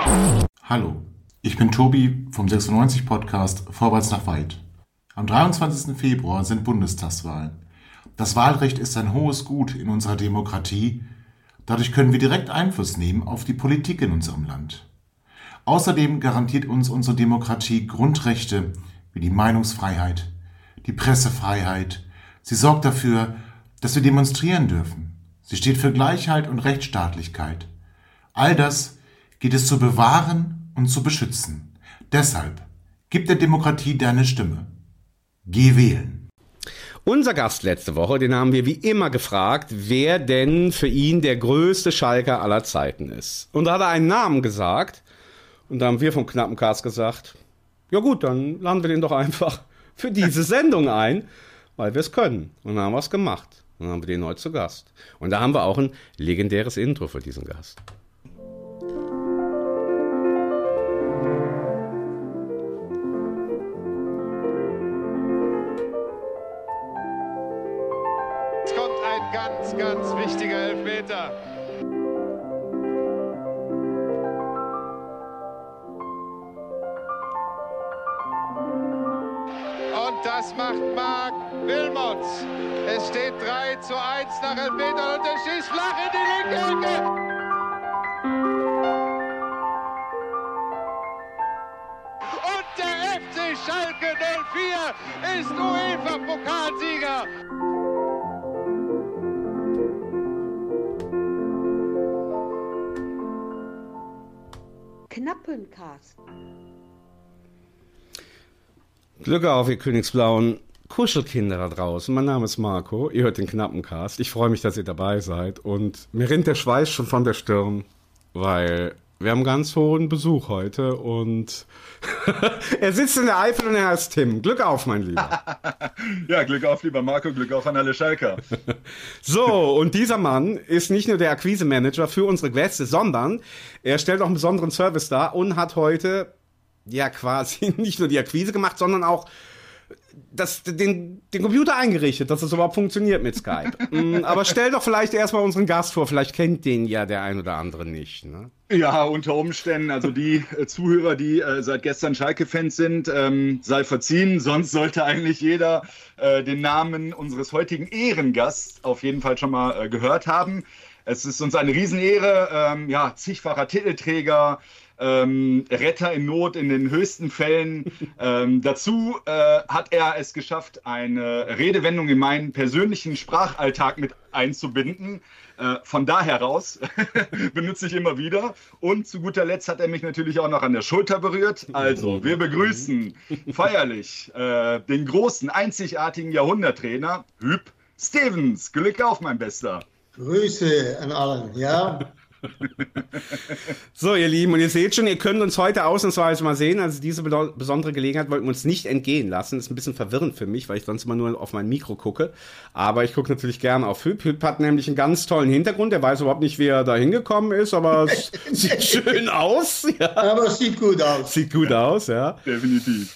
Hallo, ich bin Tobi vom 96-Podcast Vorwärts nach Weit. Am 23. Februar sind Bundestagswahlen. Das Wahlrecht ist ein hohes Gut in unserer Demokratie. Dadurch können wir direkt Einfluss nehmen auf die Politik in unserem Land. Außerdem garantiert uns unsere Demokratie Grundrechte wie die Meinungsfreiheit, die Pressefreiheit. Sie sorgt dafür, dass wir demonstrieren dürfen. Sie steht für Gleichheit und Rechtsstaatlichkeit. All das geht es zu bewahren und zu beschützen. Deshalb gib der Demokratie deine Stimme. Geh wählen. Unser Gast letzte Woche, den haben wir wie immer gefragt, wer denn für ihn der größte Schalker aller Zeiten ist. Und da hat er einen Namen gesagt und da haben wir vom Knappen Cast gesagt, ja gut, dann laden wir den doch einfach für diese Sendung ein, weil wir es können. Und dann haben wir es gemacht. Und dann haben wir den heute zu Gast. Und da haben wir auch ein legendäres Intro für diesen Gast. Ganz wichtiger Elfmeter. Und das macht Marc Wilmots. Es steht 3:1 nach Elfmetern und er schießt flach in die linke Ecke. Und der FC Schalke 04 ist UEFA-Pokalsieger. Knappencast. Glück auf, ihr Königsblauen Kuschelkinder da draußen. Mein Name ist Marco, ihr hört den Knappencast. Ich freue mich, dass ihr dabei seid und mir rinnt der Schweiß schon von der Stirn, weil wir haben ganz hohen Besuch heute und er sitzt in der Eifel und er heißt Tim. Glück auf, mein Lieber. Ja, Glück auf, lieber Marco, Glück auf an alle Schalker. So, und dieser Mann ist nicht nur der Akquise-Manager für unsere Gäste, sondern er stellt auch einen besonderen Service dar und hat heute ja quasi nicht nur die Akquise gemacht, sondern auch den Computer eingerichtet, dass es überhaupt funktioniert mit Skype. Aber stell doch vielleicht erstmal unseren Gast vor, vielleicht kennt den ja der ein oder andere nicht, ne? Ja, unter Umständen, also die Zuhörer, die seit gestern Schalke-Fans sind, sei verziehen, sonst sollte eigentlich jeder den Namen unseres heutigen Ehrengasts auf jeden Fall schon mal gehört haben. Es ist uns eine Riesenehre, zigfacher Titelträger, Retter in Not in den höchsten Fällen. Dazu hat er es geschafft, eine Redewendung in meinen persönlichen Sprachalltag mit einzubinden. Von daher raus benutze ich immer wieder. Und zu guter Letzt hat er mich natürlich auch noch an der Schulter berührt. Also, wir begrüßen feierlich den großen, einzigartigen Jahrhunderttrainer Huub Stevens. Glück auf, mein Bester. Grüße an allen, ja. So, ihr Lieben, und ihr seht schon, ihr könnt uns heute ausnahmsweise mal sehen. Also diese besondere Gelegenheit wollten wir uns nicht entgehen lassen. Das ist ein bisschen verwirrend für mich, weil ich sonst immer nur auf mein Mikro gucke. Aber ich gucke natürlich gerne auf Huub. Huub hat nämlich einen ganz tollen Hintergrund. Er weiß überhaupt nicht, wie er da hingekommen ist, aber es sieht schön aus. Ja. Aber es sieht gut aus. Sieht gut aus, ja. Definitiv.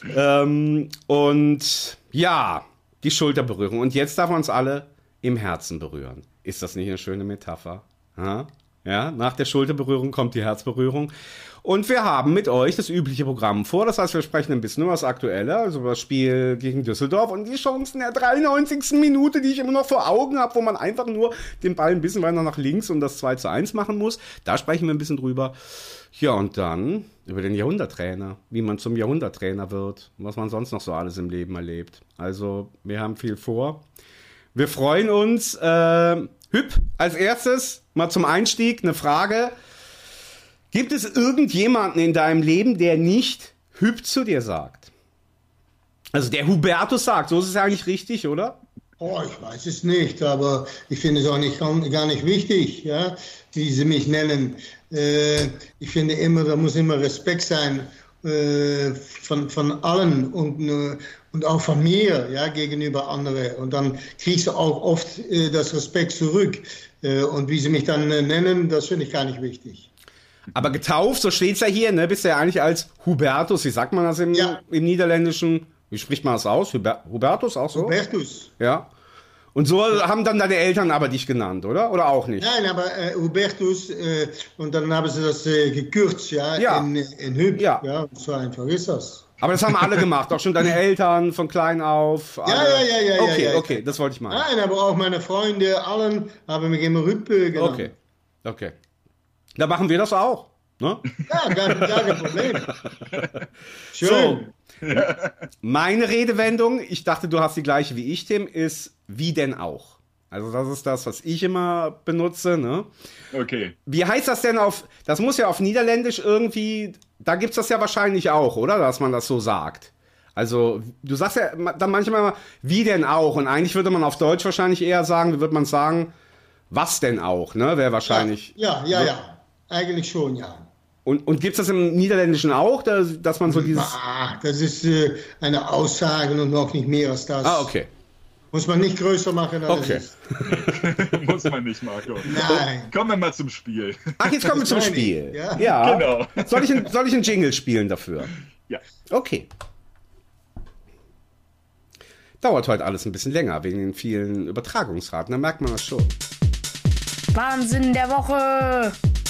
Und ja, die Schulterberührung. Und jetzt darf man uns alle im Herzen berühren. Ist das nicht eine schöne Metapher? Ha? Ja, nach der Schulterberührung kommt die Herzberührung. Und wir haben mit euch das übliche Programm vor. Das heißt, wir sprechen ein bisschen über das Aktuelle, also über das Spiel gegen Düsseldorf und die Chancen der 93. Minute, die ich immer noch vor Augen habe, wo man einfach nur den Ball ein bisschen weiter nach links und das 2:1 machen muss. Da sprechen wir ein bisschen drüber. Ja, und dann über den Jahrhunderttrainer, wie man zum Jahrhunderttrainer wird, was man sonst noch so alles im Leben erlebt. Also, wir haben viel vor. Wir freuen uns. Huub, als erstes mal zum Einstieg eine Frage. Gibt es irgendjemanden in deinem Leben, der nicht Huub zu dir sagt? Also der Hubertus sagt, so ist es eigentlich richtig, oder? Oh, ich weiß es nicht, aber ich finde es auch gar nicht wichtig, ja, wie sie mich nennen. Ich finde immer, da muss immer Respekt sein von allen und auch von mir, ja, gegenüber anderen. Und dann kriegst du auch oft das Respekt zurück. Und wie sie mich dann nennen, das finde ich gar nicht wichtig. Aber getauft, so steht's ja hier, ne, bist du ja eigentlich als Hubertus, wie sagt man das im Niederländischen? Wie spricht man das aus? Hubertus auch so? Hubertus. Ja. Und so haben dann deine Eltern aber dich genannt, oder? Oder auch nicht? Nein, aber Hubertus, und dann haben sie das gekürzt, ja, Ja. in Hüb. Ja. Ja, so einfach ist das. Aber das haben alle gemacht, auch schon deine Eltern von klein auf. Alle. Ja. Okay, ja. okay, das wollte ich meinen. Nein, aber auch meine Freunde, allen haben mich immer Hüb genannt. Okay. Da machen wir das auch. Ne? Ja, gar kein Problem. Schön. So. Meine Redewendung, ich dachte, du hast die gleiche wie ich, Tim, ist wie denn auch. Also das ist das, was ich immer benutze. Ne? Okay. Wie heißt das denn das muss ja auf Niederländisch irgendwie, da gibt's das ja wahrscheinlich auch, oder? Dass man das so sagt. Also du sagst ja dann manchmal wie denn auch, und eigentlich würde man auf Deutsch wahrscheinlich eher sagen, wie würde man sagen, was denn auch, ne? Wäre wahrscheinlich. Ja. Eigentlich schon, ja. Und gibt's das im Niederländischen auch, dass man so dieses... Das ist eine Aussage und noch nicht mehr als das. Okay. Muss man nicht größer machen, als Okay. es ist. Muss man nicht, Marco. Nein. Kommen wir mal zum Spiel. Ach, jetzt kommen wir zum meine ich, Spiel. ja. Genau. Soll ich einen Jingle spielen dafür? Ja. Okay. Dauert heute alles ein bisschen länger, wegen den vielen Übertragungsraten, da merkt man das schon. Wahnsinn der Woche!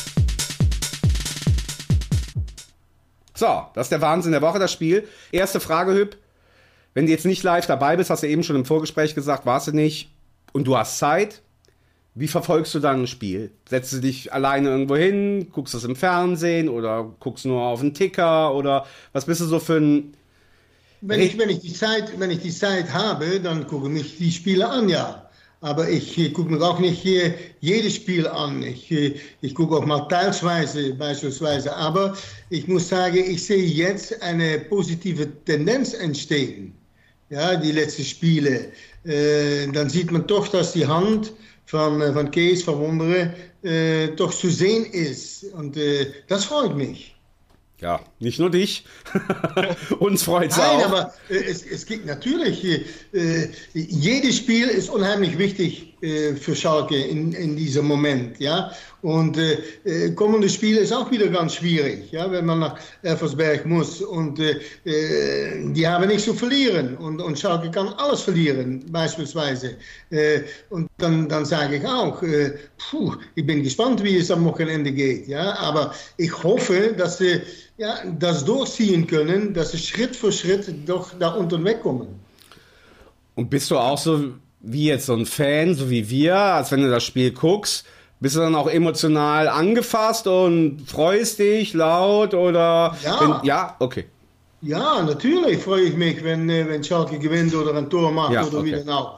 So, das ist der Wahnsinn der Woche, das Spiel. Erste Frage, Hüb. Wenn du jetzt nicht live dabei bist, hast du eben schon im Vorgespräch gesagt, warst du nicht, und du hast Zeit, wie verfolgst du dann ein Spiel? Setzt du dich alleine irgendwo hin, guckst du es im Fernsehen oder guckst nur auf einen Ticker oder was bist du so für ein... Wenn ich die Zeit habe, dann gucke ich mich die Spiele an, ja. Aber ich gucke mir auch nicht jedes Spiel an. Ich gucke auch mal teilsweise beispielsweise. Aber ich muss sagen, ich sehe jetzt eine positive Tendenz entstehen. Ja, die letzten Spiele. Dann sieht man doch, dass die Hand von Kees van Wonderen doch zu sehen ist. Und das freut mich. Ja, nicht nur dich. Uns freut's Nein, auch. aber es gibt natürlich, jedes Spiel ist unheimlich wichtig für Schalke in diesem Moment, ja. Und kommendes Spiel ist auch wieder ganz schwierig, ja, wenn man nach Elversberg muss. Und die haben nichts zu verlieren. Und Schalke kann alles verlieren, beispielsweise. Und dann sage ich auch, ich bin gespannt, wie es am Wochenende geht, ja. Aber ich hoffe, dass sie das durchziehen können, dass sie Schritt für Schritt doch da unten wegkommen. Und bist du auch so wie jetzt so ein Fan, so wie wir, als wenn du das Spiel guckst, bist du dann auch emotional angefasst und freust dich laut oder... Ja. Okay. Ja, natürlich freue ich mich, wenn Schalke gewinnt oder ein Tor macht oder wie dann auch.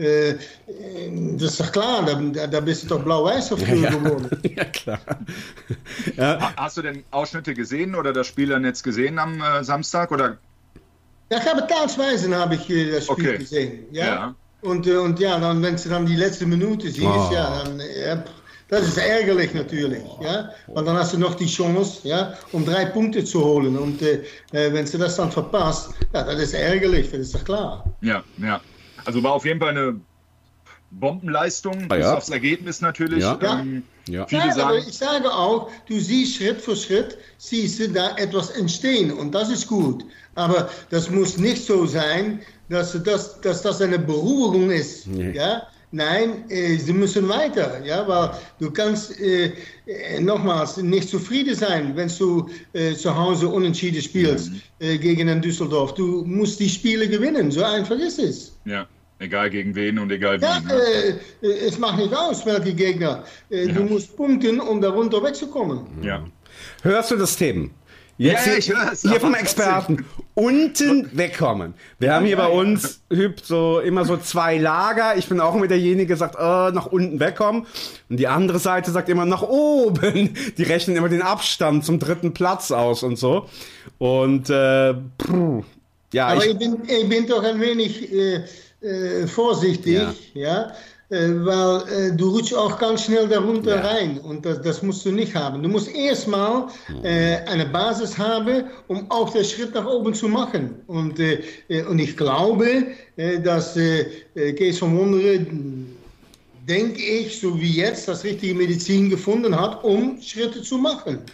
Das ist doch klar, da bist du doch blau-weiß auf geworden. Ja, klar. Hast du denn Ausschnitte gesehen oder das Spiel dann jetzt gesehen am Samstag? Oder? Ja, ich habe teilweise das Spiel gesehen. Ja. Und dann, wenn du dann die letzte Minute siehst, dann... das ist ärgerlich natürlich, ja, weil dann hast du noch die Chance, ja, um 3 Punkte zu holen. Und wenn du das dann verpasst, das ist ärgerlich, das ist doch klar. Ja. Also war auf jeden Fall eine Bombenleistung, bis aufs Ergebnis natürlich. Viele sagen, aber ich sage auch, du siehst Schritt für Schritt, siehst du da etwas entstehen und das ist gut. Aber das muss nicht so sein, dass das eine Beruhigung ist, ja. Nein, sie müssen weiter, ja, weil du kannst nochmals nicht zufrieden sein, wenn du zu Hause unentschieden spielst gegen den Düsseldorf. Du musst die Spiele gewinnen, so einfach ist es. Ja, egal gegen wen und egal wie. Ja, es macht nicht aus, welche Gegner. Du musst punkten, um darunter wegzukommen. Ja. Hörst du das Thema? Jetzt ich höre es. hier vom Experten. Unten wegkommen. Wir haben hier bei uns, Hüb, immer so 2 Lager. Ich bin auch immer derjenige, der sagt, nach unten wegkommen. Und die andere Seite sagt immer nach oben. Die rechnen immer den Abstand zum 3. Platz aus und so. Und, ja. Aber ich bin doch ein wenig vorsichtig, ja. Weil du rutschst auch ganz schnell darunter rein und das musst du nicht haben. Du musst erstmal eine Basis haben, um auch den Schritt nach oben zu machen. Und ich glaube, dass Kees van Wonderen, denke ich, so wie jetzt, das richtige Medizin gefunden hat, um Schritte zu machen.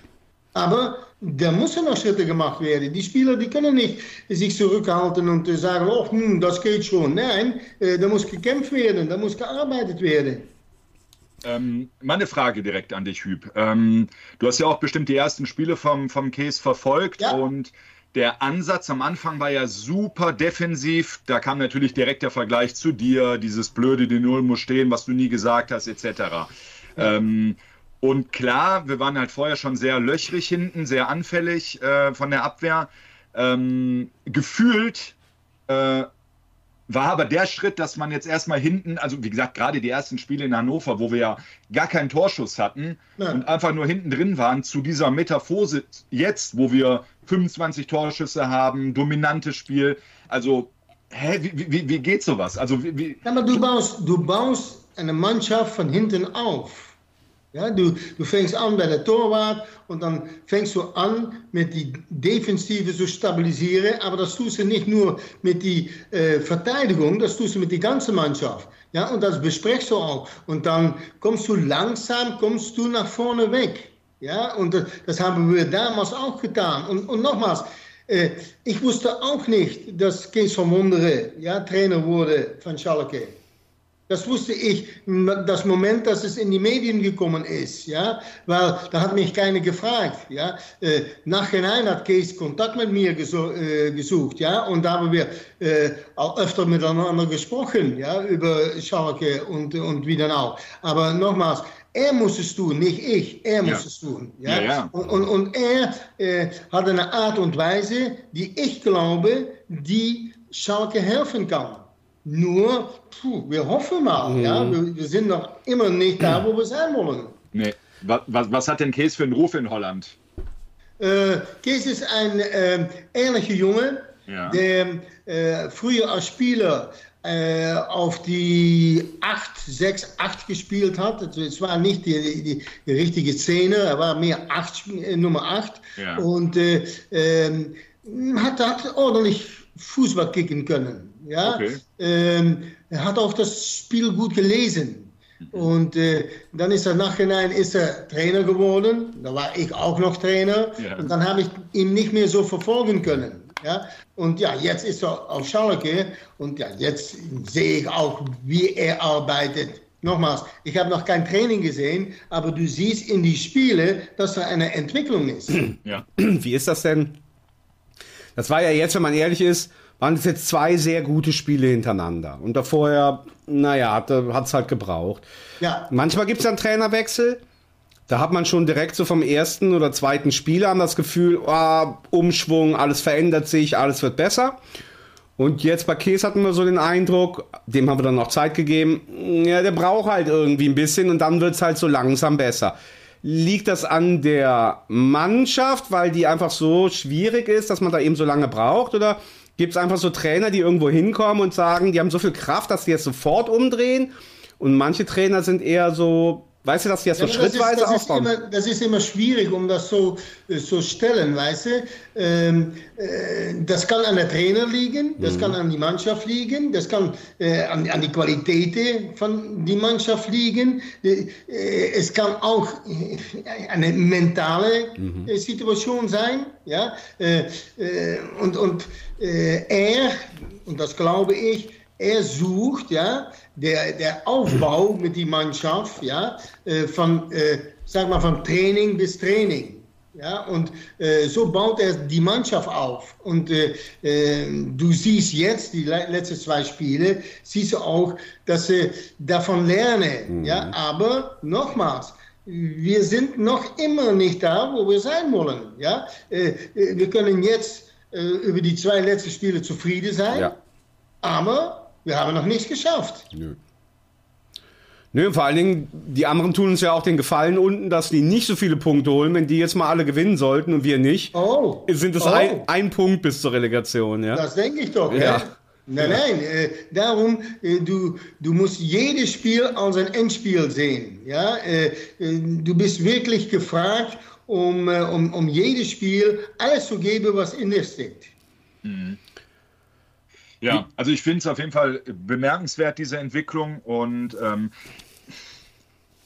Aber da müssen noch Schritte gemacht werden. Die Spieler, die können nicht sich zurückhalten und sagen, oh, das geht schon. Nein, da muss gekämpft werden, da muss gearbeitet werden. Meine Frage direkt an dich, Huub. Du hast ja auch bestimmt die ersten Spiele vom Kees verfolgt und der Ansatz am Anfang war ja super defensiv. Da kam natürlich direkt der Vergleich zu dir, dieses blöde, die Null muss stehen, was du nie gesagt hast, etc. Und klar, wir waren halt vorher schon sehr löchrig hinten, sehr anfällig von der Abwehr. Gefühlt war aber der Schritt, dass man jetzt erstmal hinten, also wie gesagt, gerade die ersten Spiele in Hannover, wo wir ja gar keinen Torschuss hatten und einfach nur hinten drin waren, zu dieser Metaphose jetzt, wo wir 25 Torschüsse haben, dominantes Spiel. Also, wie geht sowas? Also, aber du baust eine Mannschaft von hinten auf. Ja, du fängst an bei der Torwart und dann fängst du an mit die Defensive zu stabilisieren, aber das tust du nicht nur mit die Verteidigung, das tust du mit die ganze Mannschaft. Ja, und das besprichst du auch. Und dann kommst du langsam nach vorne weg. Ja, und das haben wir damals auch getan. Und nochmals, ich wusste auch nicht, dass Kees van Wonderen Trainer wurde von Schalke. Das wusste ich, das Moment, dass es in die Medien gekommen ist, ja, weil da hat mich keiner gefragt, ja. Nachhinein hat Kees Kontakt mit mir gesucht, ja, und da haben wir auch öfter miteinander gesprochen, ja, über Schalke und wie dann auch. Aber nochmals, er muss es tun, nicht ich, er muss es tun, ja. Und er hat eine Art und Weise, die ich glaube, die Schalke helfen kann. Nur, wir hoffen mal, ja, wir sind noch immer nicht da, wo wir sein wollen. Nee. Was hat denn Kees für einen Ruf in Holland? Kees ist ein ehrlicher Junge, der früher als Spieler auf die 6-8 gespielt hat. Also es war nicht die richtige Szene, er war mehr Nummer 8 und hat ordentlich Fußball kicken können. Ja, er hat auch das Spiel gut gelesen und dann ist er nachhinein Trainer geworden. Da war ich auch noch Trainer und dann habe ich ihn nicht mehr so verfolgen können. Ja, und jetzt ist er auf Schalke und jetzt sehe ich auch, wie er arbeitet. Nochmals, ich habe noch kein Training gesehen, aber du siehst in die Spiele, dass da eine Entwicklung ist. Ja. Wie ist das denn? Das war ja jetzt, wenn man ehrlich ist, waren es jetzt 2 sehr gute Spiele hintereinander. Und davor, hat es halt gebraucht. Ja. Manchmal gibt es dann Trainerwechsel. Da hat man schon direkt so vom ersten oder zweiten Spiel an das Gefühl, Umschwung, alles verändert sich, alles wird besser. Und jetzt bei Kees hatten wir so den Eindruck, dem haben wir dann noch Zeit gegeben, der braucht halt irgendwie ein bisschen und dann wird es halt so langsam besser. Liegt das an der Mannschaft, weil die einfach so schwierig ist, dass man da eben so lange braucht? Oder gibt es einfach so Trainer, die irgendwo hinkommen und sagen, die haben so viel Kraft, dass die jetzt sofort umdrehen? Und manche Trainer sind eher so, weißt du, dass die das so schrittweise aufbauen? Das ist immer schwierig, um das so stellen, weißt du. Das kann an der Trainer liegen, das kann an die Mannschaft liegen, das kann an die Qualität von der Mannschaft liegen. Es kann auch eine mentale Situation sein. Ja? Und das glaube ich, er sucht, der Aufbau mit der Mannschaft, von Training bis Training. Ja, und so baut er die Mannschaft auf. Und du siehst jetzt, die letzten 2 Spiele, siehst du auch, dass sie davon lernen. Ja, aber nochmals, wir sind noch immer nicht da, wo wir sein wollen. Ja, wir können jetzt über die 2 letzten Spiele zufrieden sein, aber wir haben noch nichts geschafft. Nö, vor allen Dingen, die anderen tun uns ja auch den Gefallen unten, dass die nicht so viele Punkte holen. Wenn die jetzt mal alle gewinnen sollten und wir nicht, sind es ein Punkt bis zur Relegation. Ja? Das denke ich doch. Ja. Nein. Darum, du musst jedes Spiel als ein Endspiel sehen. Ja? Du bist wirklich gefragt, um jedes Spiel alles zu geben, was in dir steckt. Ja, also ich finde es auf jeden Fall bemerkenswert, diese Entwicklung. Und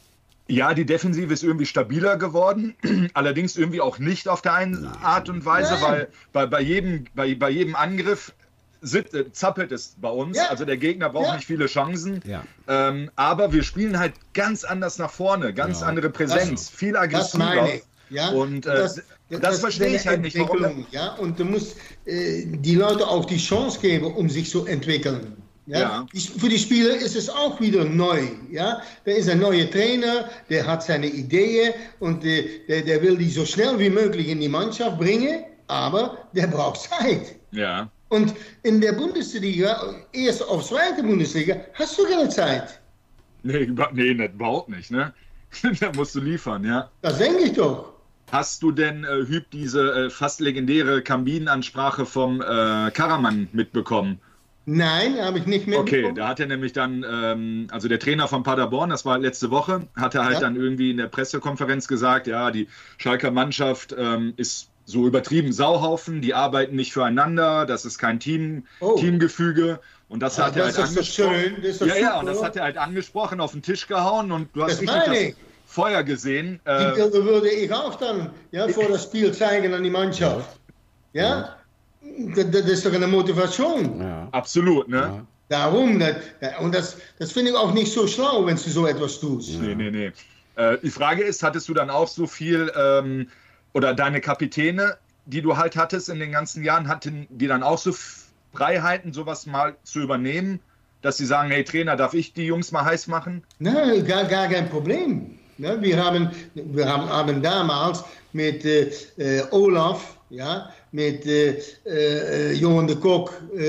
Ja, die Defensive ist irgendwie stabiler geworden, allerdings irgendwie auch nicht auf der einen Art und Weise, weil bei jedem Angriff zappelt es bei uns. Ja. Also der Gegner braucht nicht viele Chancen, aber wir spielen halt ganz anders nach vorne, ganz andere Präsenz, viel aggressiver. Ja, und das verstehe ich halt nicht, warum. Ja, und du musst die Leute auch die Chance geben, um sich zu entwickeln. Ja? Für die Spieler ist es auch wieder neu. Ja? Da ist ein neuer Trainer, der hat seine Ideen und der will die so schnell wie möglich in die Mannschaft bringen, aber der braucht Zeit. Ja. Und in der Bundesliga, erst auf zweite Bundesliga, hast du keine Zeit. Nee, überhaupt nicht. Ne? Da musst du liefern, ja. Das denke ich doch. Hast du denn, Hüb, diese fast legendäre Kabinenansprache vom Karaman mitbekommen? Nein, habe ich nicht mitbekommen. Okay, da hat er nämlich dann, also der Trainer von Paderborn, das war letzte Woche, hat er halt dann irgendwie in der Pressekonferenz gesagt, ja, die Schalker Mannschaft ist so übertrieben Sauhaufen, die arbeiten nicht füreinander, das ist kein Teamgefüge. Und das hat er halt angesprochen. Und das hat er halt angesprochen, auf den Tisch gehauen und du hast richtig das Feuer gesehen. Die Bilder würde ich auch dann vor das Spiel zeigen an die Mannschaft. Ja? Das ist doch eine Motivation. Ja. Absolut, ne? Ja. Darum, und das finde ich auch nicht so schlau, wenn du so etwas tust. Ja. Nee. Die Frage ist, hattest du dann auch so viel, oder deine Kapitäne, die du halt hattest in den ganzen Jahren, hatten die dann auch so Freiheiten, sowas mal zu übernehmen, dass sie sagen, hey Trainer, darf ich die Jungs mal heiß machen? Nein, gar kein Problem. Ja, wir haben damals mit Olaf, mit Johan de Kok,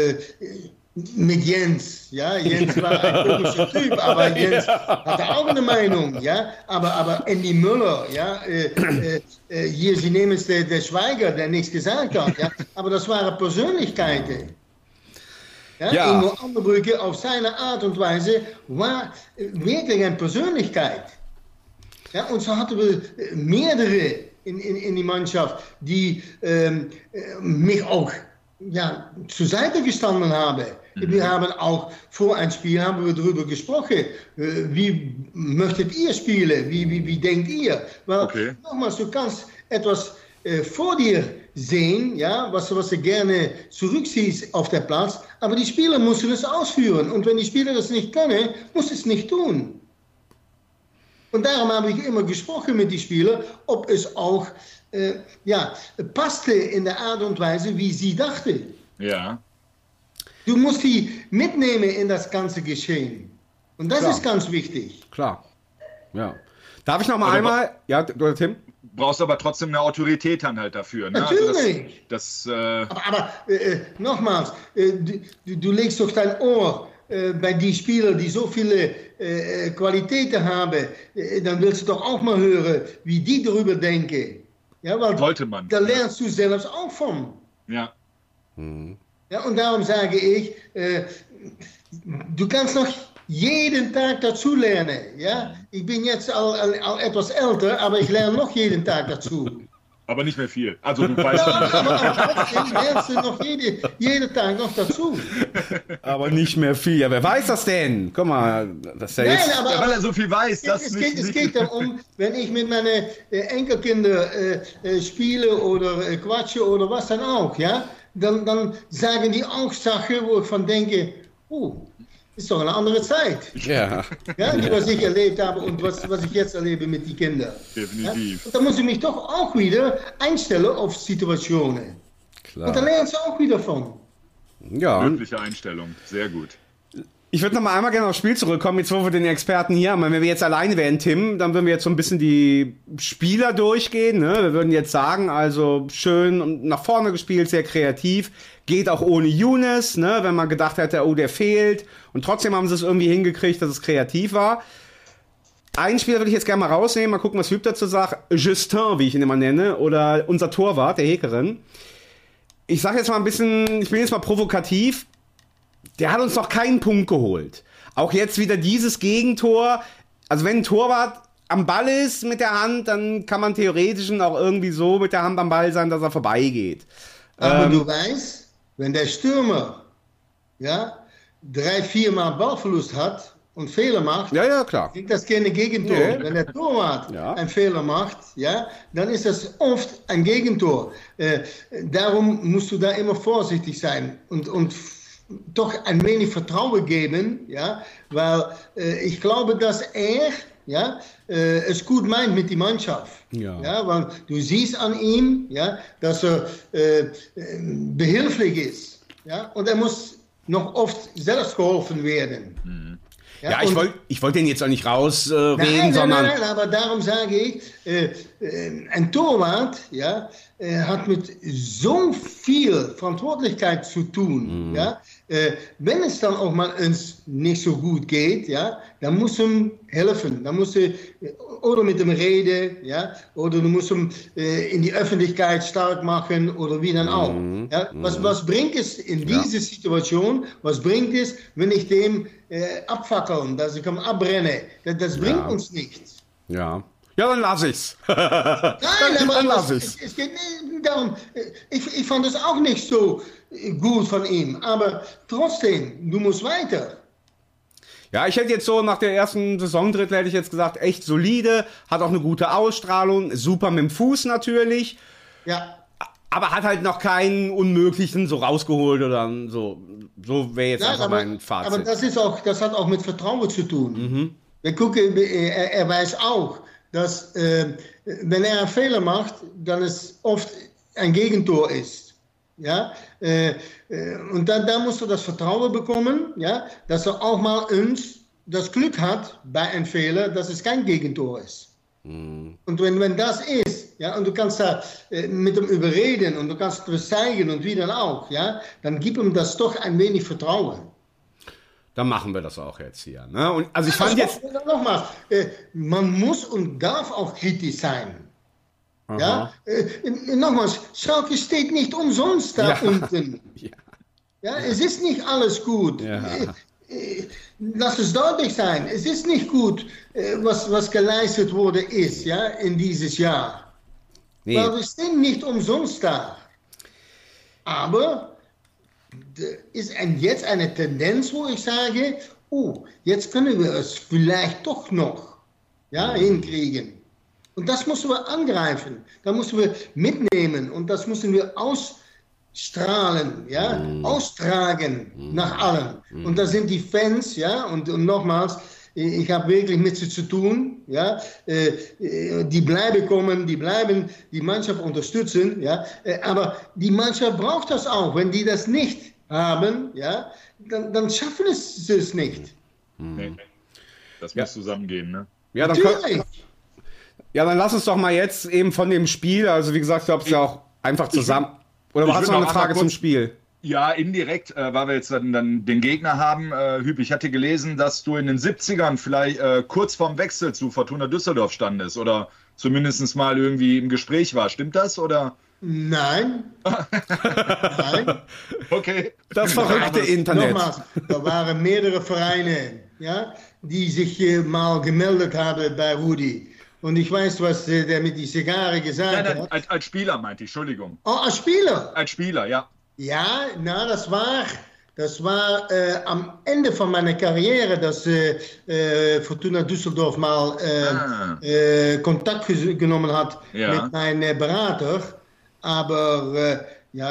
mit Jens. Ja, Jens war ein komischer Typ, aber Jens hatte auch eine Meinung. Ja, aber Andy Müller, hier, sie nehmen es der Schweiger, der nichts gesagt hat. Ja, aber das waren Persönlichkeiten. Ja. Ingo Anderbrücke auf seine Art und Weise war wirklich eine Persönlichkeit. Ja, und so hatten wir mehrere in die Mannschaft, die mich auch zur Seite gestanden haben. Wir haben auch vor ein Spiel darüber gesprochen. Wie möchtet ihr spielen? Wie denkt ihr? Weil nochmals, du kannst etwas vor dir sehen, was du gerne zurückziehst auf der Platz, aber die Spieler müssen es ausführen. Und wenn die Spieler das nicht können, muss es nicht tun. Und darum habe ich immer gesprochen mit den Spielern, ob es auch passte in der Art und Weise, wie sie dachten. Ja. Du musst die mitnehmen in das ganze Geschehen. Und das ist ganz wichtig. Klar. Ja. Darf ich noch mal einmal? Ja, Tim? Brauchst aber trotzdem eine Autorität dann halt dafür. Ne? Natürlich. Also aber nochmals, du legst doch dein Ohr bei den Spielern, die so viele Qualitäten haben, dann willst du doch auch mal hören, wie die darüber denken. Ja, weil sollte man. Da lernst du selbst auch von. Ja. Ja, und darum sage ich, du kannst noch jeden Tag dazu lernen. Ja? Ich bin jetzt al etwas älter, aber ich lerne noch jeden Tag dazu. Aber nicht mehr viel. Also du weißt aber trotzdem lernst du noch jeden Tag noch dazu. Aber nicht mehr viel. Ja, wer weiß das denn? Guck mal, das ist ja jetzt... Nein, aber weil er so viel weiß. Es geht darum, wenn ich mit meinen Enkelkindern spiele oder quatsche oder was dann auch, dann sagen die auch Sachen, wo ich von denke, ist doch eine andere Zeit. Ja. Was ich erlebt habe und was ich jetzt erlebe mit den Kindern. Definitiv. Ja? Und da muss ich mich doch auch wieder einstellen auf Situationen. Klar. Und da lernst du auch wieder von. Ja. Mögliche Einstellung, sehr gut. Ich würde noch mal einmal gerne aufs Spiel zurückkommen, jetzt wo wir den Experten hier haben. Wenn wir jetzt alleine wären, Tim, dann würden wir jetzt so ein bisschen die Spieler durchgehen. Ne? Wir würden jetzt sagen, also schön und nach vorne gespielt, sehr kreativ. Geht auch ohne Younes, ne? Wenn man gedacht hätte, der fehlt. Und trotzdem haben sie es irgendwie hingekriegt, dass es kreativ war. Einen Spieler würde ich jetzt gerne mal rausnehmen, mal gucken, was Hüb dazu sagt. Justin, wie ich ihn immer nenne, oder unser Torwart, der Hekerin. Ich sage jetzt mal ein bisschen, ich bin jetzt mal provokativ. Der hat uns noch keinen Punkt geholt. Auch jetzt wieder dieses Gegentor. Also wenn ein Torwart am Ball ist mit der Hand, dann kann man theoretisch auch irgendwie so mit der Hand am Ball sein, dass er vorbeigeht. Aber du weißt, wenn der Stürmer 3-4 Mal Ballverlust hat und Fehler macht, Ja, klar. kriegt das keine Gegentor. Nee. Wenn der Torwart Ja. einen Fehler macht, ja, dann ist das oft ein Gegentor. Darum musst du da immer vorsichtig sein und doch ein wenig Vertrauen geben, ja, weil ich glaube, dass er es gut meint mit der Mannschaft. Ja. Weil du siehst an ihm, ja, dass er behilflich ist. Ja, und er muss noch oft selbst geholfen werden. Ja, ich wollte den jetzt auch nicht rausreden, sondern... Nein, aber darum sage ich, ein Torwart hat mit so viel Verantwortlichkeit zu tun. Ja? Wenn es dann auch mal uns nicht so gut geht, ja, dann muss ihm helfen. Dann musst du oder mit ihm reden, ja, oder du musst ihn in die Öffentlichkeit stark machen oder wie dann auch. Ja? Was bringt es in diese Situation? Was bringt es, wenn ich dem abfackeln, dass ich ihn abbrenne? Das bringt uns nichts. Ja, dann lasse ich's. Nein, aber dann lass ich's. es geht nicht darum. Ich fand es auch nicht so gut von ihm, aber trotzdem, du musst weiter. Ja, ich hätte jetzt so nach der ersten Saisondrittel hätte ich jetzt gesagt, echt solide, hat auch eine gute Ausstrahlung, super mit dem Fuß natürlich. Ja. Aber hat halt noch keinen Unmöglichen so rausgeholt oder so. So wäre jetzt einfach mein Fazit. Aber das hat auch mit Vertrauen zu tun. Wir gucken, er weiß auch, dass wenn er einen Fehler macht, dann es oft ein Gegentor ist. Ja? Und dann musst du das Vertrauen bekommen, ja? Dass er auch mal uns das Glück hat bei einem Fehler, dass es kein Gegentor ist. Und wenn das ist, ja, und du kannst da mit ihm überreden und du kannst es zeigen und wie dann auch, ja, dann gib ihm das doch ein wenig Vertrauen. Dann machen wir das auch jetzt hier. Ne? Und also ich fand jetzt... Nochmal, man muss und darf auch kritisch sein. Ja? Nochmals, Schalke steht nicht umsonst da unten. Ja, es ist nicht alles gut. Ja. Lass es deutlich sein, es ist nicht gut, was geleistet wurde in dieses Jahr. Nee. Weil wir sind nicht umsonst da. Aber ist jetzt eine Tendenz, wo ich sage, jetzt können wir es vielleicht doch noch hinkriegen. Und das müssen wir angreifen, da müssen wir mitnehmen und das müssen wir ausstrahlen, austragen nach allen. Und da sind die Fans, und nochmals, ich habe wirklich mit sie zu tun, die bleiben kommen, die bleiben die Mannschaft unterstützen, aber die Mannschaft braucht das auch. Wenn die das nicht haben, dann schaffen sie es nicht. Nee. Das muss zusammengehen, ne? Ja, dann lass uns doch mal jetzt eben von dem Spiel, also wie gesagt, ich glaube, es ja auch einfach zusammen. Oder hast du noch eine Frage zum Spiel? Ja, indirekt, weil wir jetzt dann den Gegner haben. Hüb, ich hatte gelesen, dass du in den 70ern vielleicht kurz vorm Wechsel zu Fortuna Düsseldorf standest oder zumindest mal irgendwie im Gespräch war. Stimmt das? Oder? Nein. Nein. Okay. Das verrückte Internet. Nochmals, da waren mehrere Vereine, die sich mal gemeldet haben bei Rudi. Und ich weiß, was der mit die Zigarre gesagt hat. Als Spieler meinte ich, Entschuldigung. Oh, als Spieler? Als Spieler, ja. Ja, das war am Ende von meiner Karriere, dass Fortuna Düsseldorf mal Kontakt genommen hat mit meinem Berater. Aber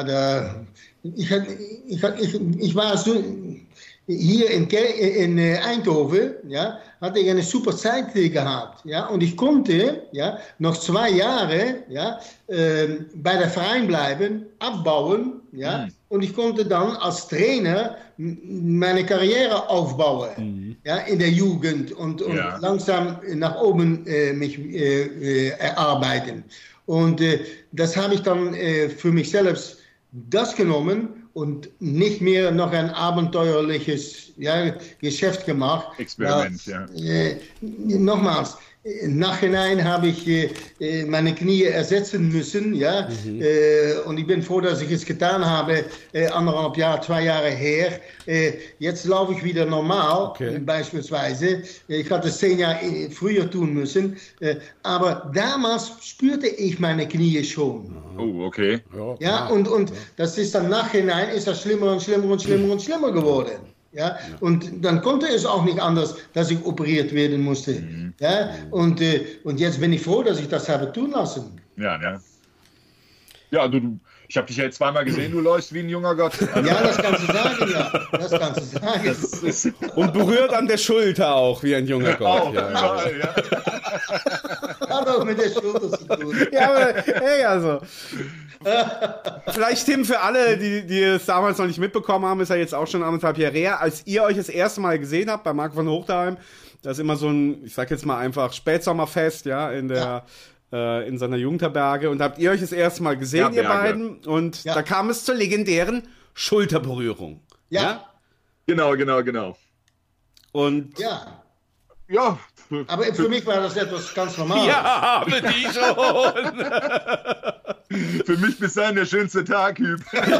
ich war so... Hier in Eindhoven, hatte ich eine super Zeit gehabt, und ich konnte, noch 2 Jahre, bei der Verein bleiben, abbauen, und ich konnte dann als Trainer meine Karriere aufbauen, in der Jugend und langsam nach oben mich erarbeiten. Und das habe ich dann für mich selbst genommen und nicht mehr noch ein abenteuerliches Geschäft gemacht. Experiment, Nochmals, im Nachhinein habe ich meine Knie ersetzen müssen, und ich bin froh, dass ich es getan habe, 1,5 Jahre, 2 Jahre her. Jetzt laufe ich wieder normal, beispielsweise. Ich hatte es 10 Jahre früher tun müssen, aber damals spürte ich meine Knie schon. Oh, okay. Und das ist dann nachhinein ist das schlimmer und schlimmer und schlimmer und schlimmer geworden. Ja? Und dann konnte es auch nicht anders, dass ich operiert werden musste. Ja? Und jetzt bin ich froh, dass ich das habe tun lassen. Ja, ne? Ja, ich habe dich ja jetzt zweimal gesehen, du läufst wie ein junger Gott. Ja, das kannst du sagen, ja. Das kannst du sagen. Und berührt an der Schulter auch, wie ein junger Gott. Auch, überall, ja. Hat auch mit der Schulter zu tun. Ja, aber, hey, also. Vielleicht, Tim, für alle, die es damals noch nicht mitbekommen haben, ist ja jetzt auch schon 1,5 Jahre her, als ihr euch das erste Mal gesehen habt bei Marc von Hochdaheim. Das ist immer so ein, ich sag jetzt mal einfach Spätsommerfest, ja, in seiner Jugendherberge. Und habt ihr euch das erste Mal gesehen, ihr beiden? Und da kam es zur legendären Schulterberührung. Ja. Genau. Und ja. Aber für mich war das etwas ganz Normales. ja, für die schon. Für mich bis dahin der schönste Tag, Hüb.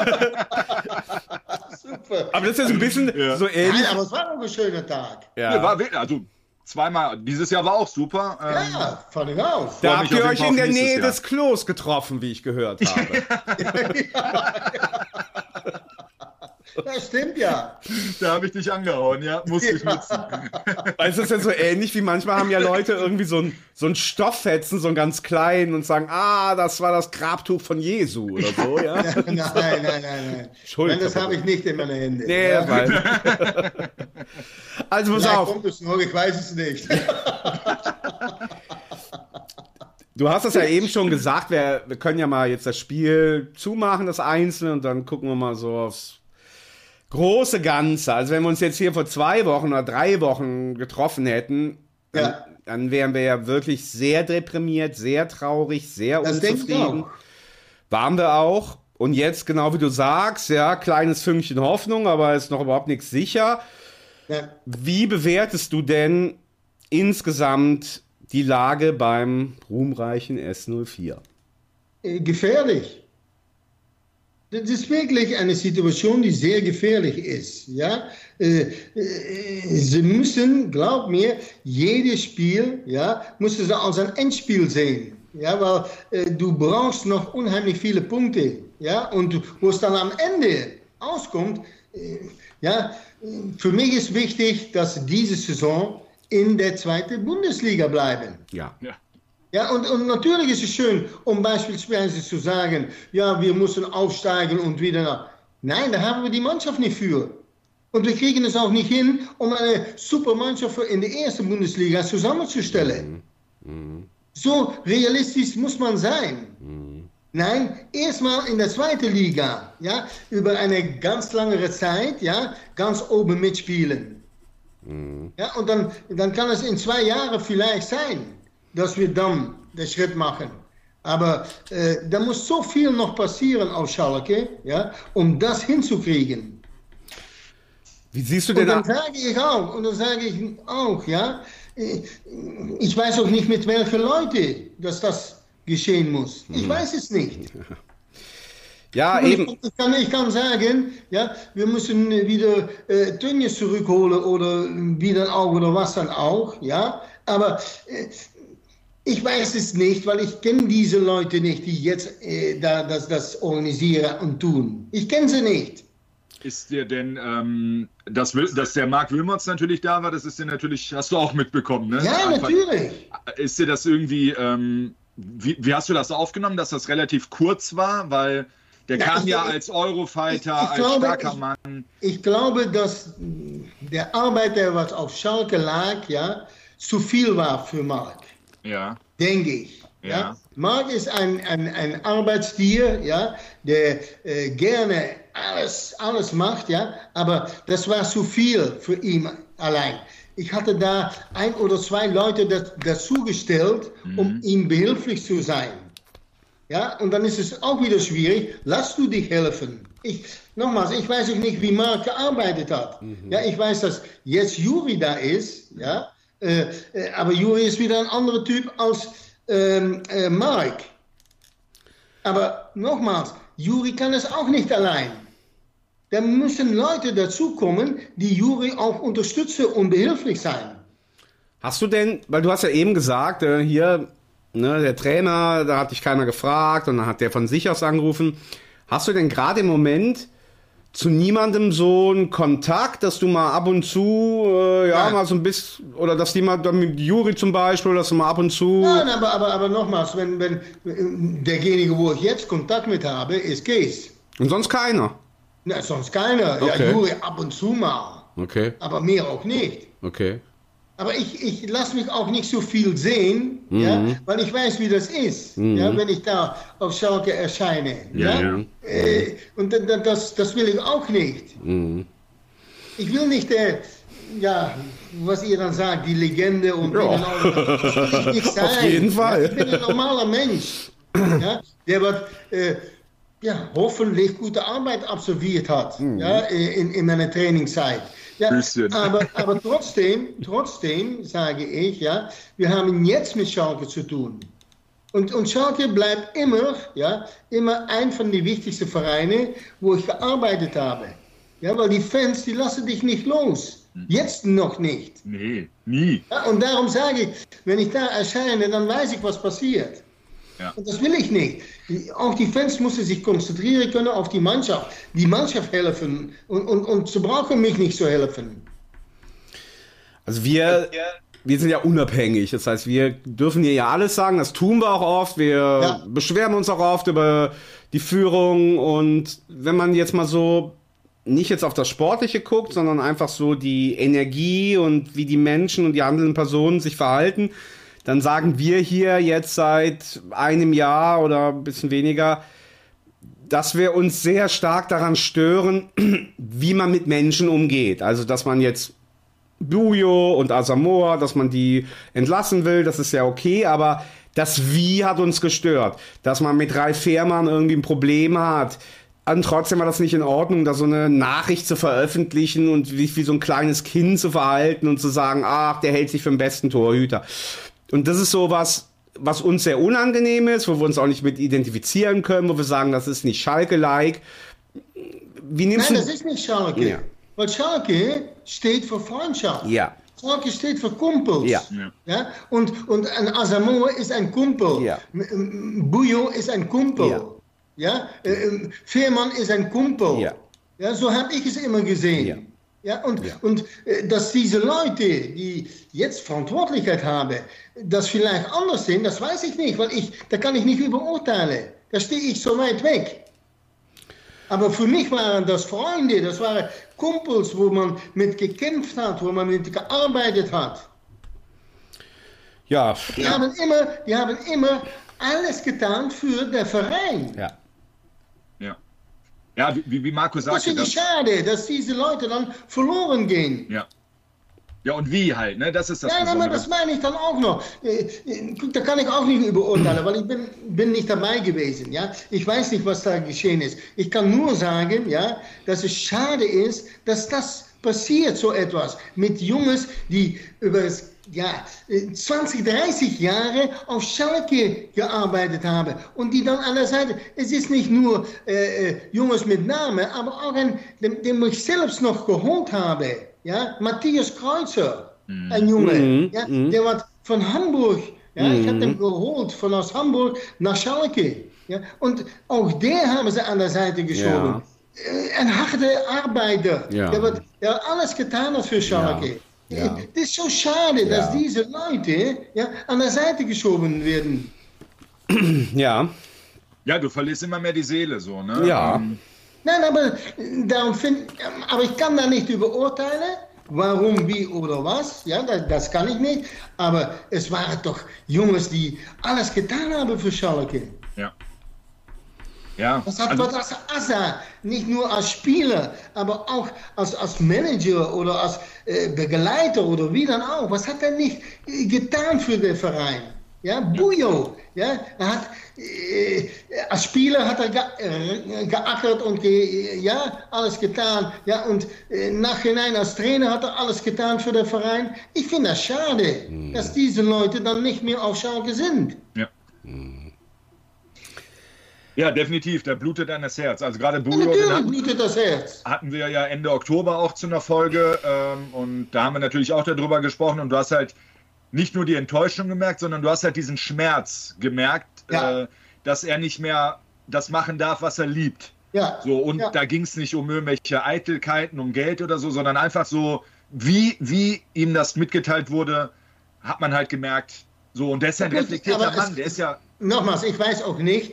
Super. Aber das ist ein bisschen so ähnlich. Nein, aber es war auch ein schöner Tag. Ja, war wirklich, also zweimal. Dieses Jahr war auch super. Ja, fand ich auch. Da habt ihr euch in der Nähe Jahr. des Klos getroffen, wie ich gehört habe. Das stimmt ja. Da habe ich dich angehauen, ja. Musste ich nutzen. Es ist ja so ähnlich, wie manchmal haben ja Leute irgendwie so ein Stofffetzen, so ein ganz kleinen und sagen, das war das Grabtuch von Jesu oder so, ja? Nein. Entschuldigung. Das habe ich nicht in meinen Händen. Nee, das weiß ich. Also pass auf. Kommt es noch, ich weiß es nicht. Du hast es ja eben schon gesagt, wir können ja mal jetzt das Spiel zumachen, das Einzelne, und dann gucken wir mal so aufs große Ganze. Also wenn wir uns jetzt hier vor 2 Wochen oder 3 Wochen getroffen hätten, dann wären wir ja wirklich sehr deprimiert, sehr traurig, sehr unzufrieden. Waren wir auch. Und jetzt, genau wie du sagst, kleines Fünkchen Hoffnung, aber ist noch überhaupt nichts sicher. Ja. Wie bewertest du denn insgesamt die Lage beim ruhmreichen S04? Gefährlich. Das ist wirklich eine Situation, die sehr gefährlich ist. Ja? Sie müssen, glaub mir, jedes Spiel müssen sie als ein Endspiel sehen. Ja, weil du brauchst noch unheimlich viele Punkte. Ja? Und wo es dann am Ende auskommt, für mich ist wichtig, dass diese Saison in der 2. Bundesliga bleiben. Ja, und natürlich ist es schön, um beispielsweise zu sagen, wir müssen aufsteigen und wieder. Nein, da haben wir die Mannschaft nicht für. Und wir kriegen es auch nicht hin, um eine super Mannschaft in der 1. Bundesliga zusammenzustellen. So realistisch muss man sein. Nein, erstmal in der 2. Liga, über eine ganz lange Zeit, ganz oben mitspielen. Ja, und dann kann es in 2 Jahren vielleicht sein, dass wir dann den Schritt machen. Aber da muss so viel noch passieren auf Schalke, um das hinzukriegen. Wie siehst du denn das? Und dann sage ich auch, ich weiß auch nicht, mit welchen Leuten das geschehen muss. Ich weiß es nicht. Ja, eben. Ich kann sagen, wir müssen wieder Tönnies zurückholen oder wieder auch oder was dann auch, aber ich weiß es nicht, weil ich kenne diese Leute nicht, die jetzt das organisieren und tun. Ich kenne sie nicht. Ist dir denn, dass der Marc Wilmots natürlich da war, das ist dir natürlich, hast du auch mitbekommen, ne? Ja, natürlich. Ist dir das irgendwie, wie hast du das aufgenommen, dass das relativ kurz war, weil der kam ja als Eurofighter, als starker Mann. Ich glaube, dass der Arbeit, der was auf Schalke lag, zu viel war für Marc. Ja. Denke ich. Ja. Marc ist ein Arbeitstier, der gerne alles macht, aber das war zu viel für ihn allein. Ich hatte da 1 oder 2 Leute dazugestellt, um ihm behilflich zu sein. Ja, und dann ist es auch wieder schwierig. Lass du dich helfen. Nochmals, ich weiß auch nicht, wie Marc gearbeitet hat. Ja, ich weiß, dass jetzt Juri da ist, aber Juri ist wieder ein anderer Typ als Marc. Aber nochmals, Juri kann es auch nicht allein. Da müssen Leute dazukommen, die Juri auch unterstützen und behilflich sein. Hast du denn, weil du hast ja eben gesagt, hier, ne, der Trainer, da hat dich keiner gefragt und dann hat der von sich aus angerufen. Hast du denn gerade im Moment zu niemandem so einen Kontakt, dass du mal ab und zu, mal so ein bisschen, oder dass jemand mit Juri zum Beispiel, dass du mal ab und zu... Nein, aber nochmals, wenn derjenige, wo ich jetzt Kontakt mit habe, ist Kees. Und sonst keiner? Na, sonst keiner. Okay. Ja, Juri ab und zu mal. Okay. Aber mehr auch nicht. Okay. Aber ich lasse mich auch nicht so viel sehen, ja, weil ich weiß, wie das ist, ja, wenn ich da auf Schalke erscheine. Ja. Und das will ich auch nicht. Ich will nicht, was ihr dann sagt, die Legende und das will ich nicht sein. Auf jeden Fall. Ja, ich bin ein normaler Mensch, ja, der wird hoffentlich gute Arbeit absolviert hat, in meiner Trainingszeit. Ja, aber trotzdem sage ich, ja, wir haben jetzt mit Schalke zu tun. Und Schalke bleibt immer ein von den wichtigsten Vereinen, wo ich gearbeitet habe. Ja, weil die Fans, die lassen dich nicht los. Jetzt noch nicht. Nee, nie. Ja, und darum sage ich, wenn ich da erscheine, dann weiß ich, was passiert. Ja. Und das will ich nicht. Auch die Fans müssen sich konzentrieren können auf die Mannschaft. Die Mannschaft helfen und sie brauchen mich nicht zu helfen. Also wir sind ja unabhängig. Das heißt, wir dürfen hier ja alles sagen. Das tun wir auch oft. Wir beschweren uns auch oft über die Führung. Und wenn man jetzt mal so nicht jetzt auf das Sportliche guckt, sondern einfach so die Energie und wie die Menschen und die handelnden Personen sich verhalten, dann sagen wir hier jetzt seit einem Jahr oder ein bisschen weniger, dass wir uns sehr stark daran stören, wie man mit Menschen umgeht. Also, dass man jetzt Bujo und Asamoah, dass man die entlassen will, das ist ja okay, aber das Wie hat uns gestört. Dass man mit Ralf Fährmann irgendwie ein Problem hat. Und trotzdem war das nicht in Ordnung, da so eine Nachricht zu veröffentlichen und wie so ein kleines Kind zu verhalten und zu sagen, ach, der hält sich für den besten Torhüter. Und das ist so was uns sehr unangenehm ist, wo wir uns auch nicht mit identifizieren können, wo wir sagen, das ist nicht Schalke-like. Nein, das ist nicht Schalke. Ja. Weil Schalke steht für Freundschaft. Ja. Schalke steht für Kumpels. Ja. Ja? Und ein Asamoah ist ein Kumpel. Ja. Bujo ist ein Kumpel. Ja. Ja? Fährmann ist ein Kumpel. Ja. Ja, so habe ich es immer gesehen. Ja. Ja, und dass diese Leute, die jetzt Verantwortlichkeit haben, das vielleicht anders sind, das weiß ich nicht, weil da kann ich nicht überurteilen. Da stehe ich so weit weg. Aber für mich waren das Freunde, das waren Kumpels, wo man mit gekämpft hat, wo man mit gearbeitet hat. Ja. Die haben immer alles getan für den Verein. Ja. Ja, wie Marco sagte. Das finde ich schade, dass diese Leute dann verloren gehen. Ja. Ja, und wie halt, ne? Das ist das. Nein, aber das meine ich dann auch noch. Da kann ich auch nicht überurteilen, weil ich bin nicht dabei gewesen. Ja? Ich weiß nicht, was da geschehen ist. Ich kann nur sagen, ja, dass es schade ist, dass das passiert, so etwas. Mit Jungs, die über 20, 30 Jahre auf Schalke gearbeitet haben und die dann an der Seite, es ist nicht nur Jungs mit Namen, aber auch den ich selbst noch geholt habe, ja, Matthias Kreuzer, ein Junge, der war von Hamburg, ja, ich habe den geholt von aus Hamburg nach Schalke, ja, und auch der haben sie an der Seite geschoben. Ja. Ein harter Arbeiter, der alles getan hat für Schalke. Ja. Ja. Das ist so schade, dass diese Leute an der Seite geschoben werden. Ja. Ja, du verlierst immer mehr die Seele, so, ne? Ja. Nein, aber ich kann da nicht überurteilen, warum, wie oder was. Ja, das kann ich nicht. Aber es waren doch Jungs, die alles getan haben für Schalke. Ja. Ja, was hat Asa nicht nur als Spieler, aber auch als Manager oder als Begleiter oder wie dann auch? Was hat er nicht getan für den Verein? Ja, Bujo, ja, er hat, als Spieler hat er geackert und alles getan. Ja, und nachhinein als Trainer hat er alles getan für den Verein. Ich finde das schade, dass diese Leute dann nicht mehr auf Schalke sind. Ja. Ja, definitiv, da blutet dann das Herz. Also gerade Bujo, blutet das Herz. Hatten wir ja Ende Oktober auch zu einer Folge und da haben wir natürlich auch darüber gesprochen und du hast halt nicht nur die Enttäuschung gemerkt, sondern du hast halt diesen Schmerz gemerkt, dass er nicht mehr das machen darf, was er liebt. Ja. So, und da ging es nicht um irgendwelche Eitelkeiten, um Geld oder so, sondern einfach so, wie ihm das mitgeteilt wurde, hat man halt gemerkt, so, und der ist ja ein reflektierter Mann, der ist ja... Nochmals, ich weiß auch nicht,